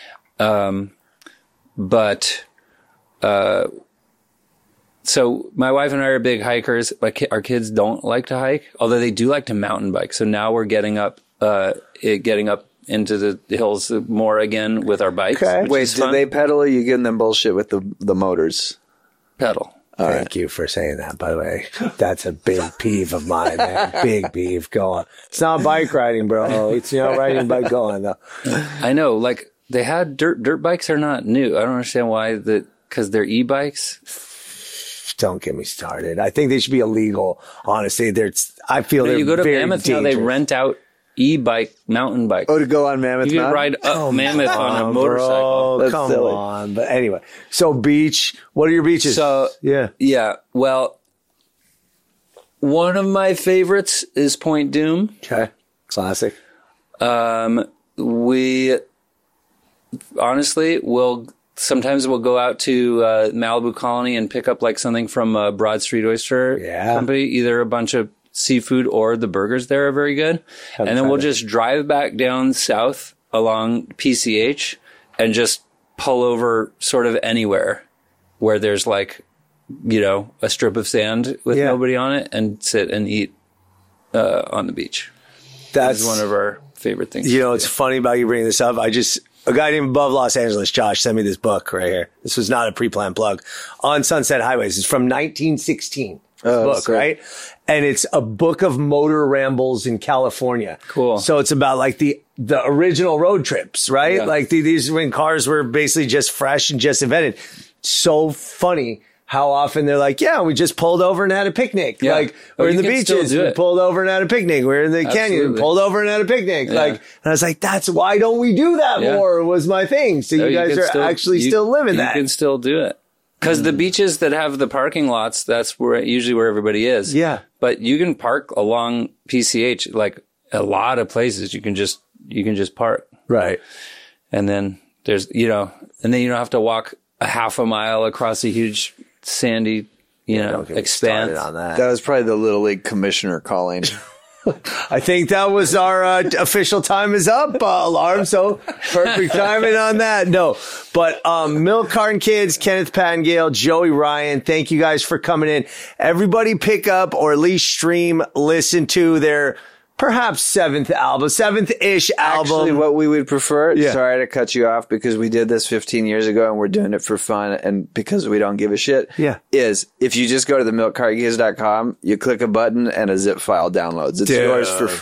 So my wife and I are big hikers. Our kids don't like to hike, although they do like to mountain bike. So now we're getting up into the hills more again with our bikes. Okay. Wait, do they pedal, or you giving them bullshit with the motors? Pedal. Thank you for saying that, by the way. That's a big peeve of mine, man. Big peeve. Go on. It's not bike riding, bro. It's not riding a bike. Go on, though. I know. Like, they had dirt bikes are not new. I don't understand why because they're e-bikes. Don't get me started. I think they should be illegal. Honestly, I feel they're you go to very Mammoth dangerous. now, they rent out e-bike mountain bikes. Oh, to go on Mammoth You can Mountain? ride up Mammoth on a motorcycle. That's Come silly. on. But anyway, so beach. What are your beaches? So yeah. Well, one of my favorites is Point Doom. Okay, classic. We honestly sometimes we'll go out to Malibu Colony and pick up like something from Broad Street Oyster Company, either a bunch of seafood or the burgers there are very good. And then we'll just drive back down south along PCH and just pull over sort of anywhere where there's like, a strip of sand with nobody on it and sit and eat on the beach. That's one of our favorite things. It's funny about you bringing this up. A guy named Above Los Angeles, Josh, sent me this book right here. This was not a pre-planned plug. On Sunset Highways. It's from 1916. Book, right? And it's a book of motor rambles in California. Cool. So it's about like the original road trips, right? Yeah. Like these when cars were basically just fresh and just invented. So funny how often they're like, we just pulled over and had a picnic. Yeah. Like we're in the beaches, we pulled over and had a picnic. We're in the canyon, we pulled over and had a picnic. Yeah. Like, and I was like, that's why don't we do that more? Was my thing. So you guys are still living that. You can still do it. Because the beaches that have the parking lots, that's usually where everybody is. Yeah. But you can park along PCH, like a lot of places you can just park. Right. And then there's, and then you don't have to walk a half a mile across a huge sandy, expanse. On that. That was probably the Little League commissioner calling. I think that was our official time is up alarm. So perfect timing on that. No, but Milk Carton Kids, Kenneth Pattingale, Joey Ryan, thank you guys for coming in. Everybody pick up or at least stream, listen to their perhaps seventh-ish album. Actually, what we would prefer, sorry to cut you off because we did this 15 years ago and we're doing it for fun and because we don't give a shit, is if you just go to the milkcartonkids.com, you click a button and a zip file downloads. It's yours for free.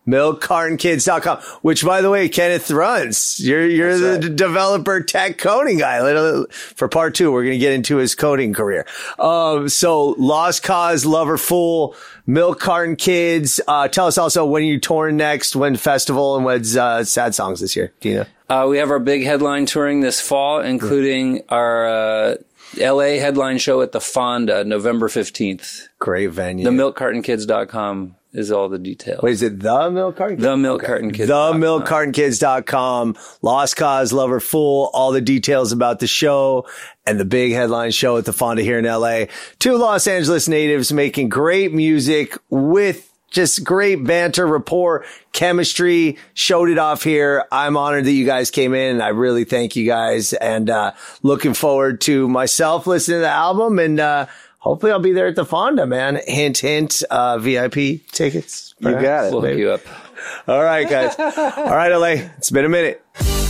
milkcartonkids.com, which, by the way, Kenneth runs. You're the developer tech coding guy. For part 2, we're going to get into his coding career. So Lost Cause, Lover Fool, Milk Carton Kids. Tell us also when you touring next, when festival, and when's Sad Songs this year. Do you know? We have our big headline touring this fall, including our LA headline show at the Fonda, November 15th. Great venue. The milkcartonkids.com is all the details. Wait, is it the Milk Carton Kids? The Milk Carton Kids. The milkcartonkids.com. Lost Cause, Lover Fool, all the details about the show and the big headline show at the Fonda here in LA. 2 Los Angeles natives making great music with just great banter, rapport, chemistry, showed it off here. I'm honored that you guys came in. I really thank you guys, and looking forward to myself listening to the album, and hopefully I'll be there at the Fonda, man. Hint, hint, VIP tickets. You got it. We'll hook you up. All right, guys. All right, LA. It's been a minute.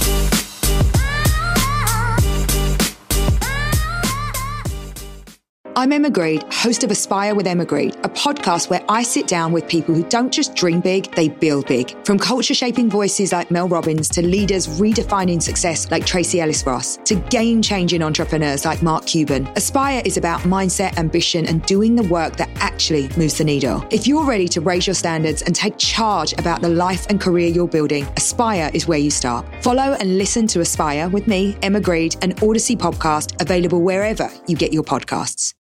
I'm Emma Grede, host of Aspire with Emma Grede, a podcast where I sit down with people who don't just dream big, they build big. From culture-shaping voices like Mel Robbins to leaders redefining success like Tracy Ellis Ross to game-changing entrepreneurs like Mark Cuban. Aspire is about mindset, ambition, and doing the work that actually moves the needle. If you're ready to raise your standards and take charge about the life and career you're building, Aspire is where you start. Follow and listen to Aspire with me, Emma Grede, an Odyssey podcast available wherever you get your podcasts.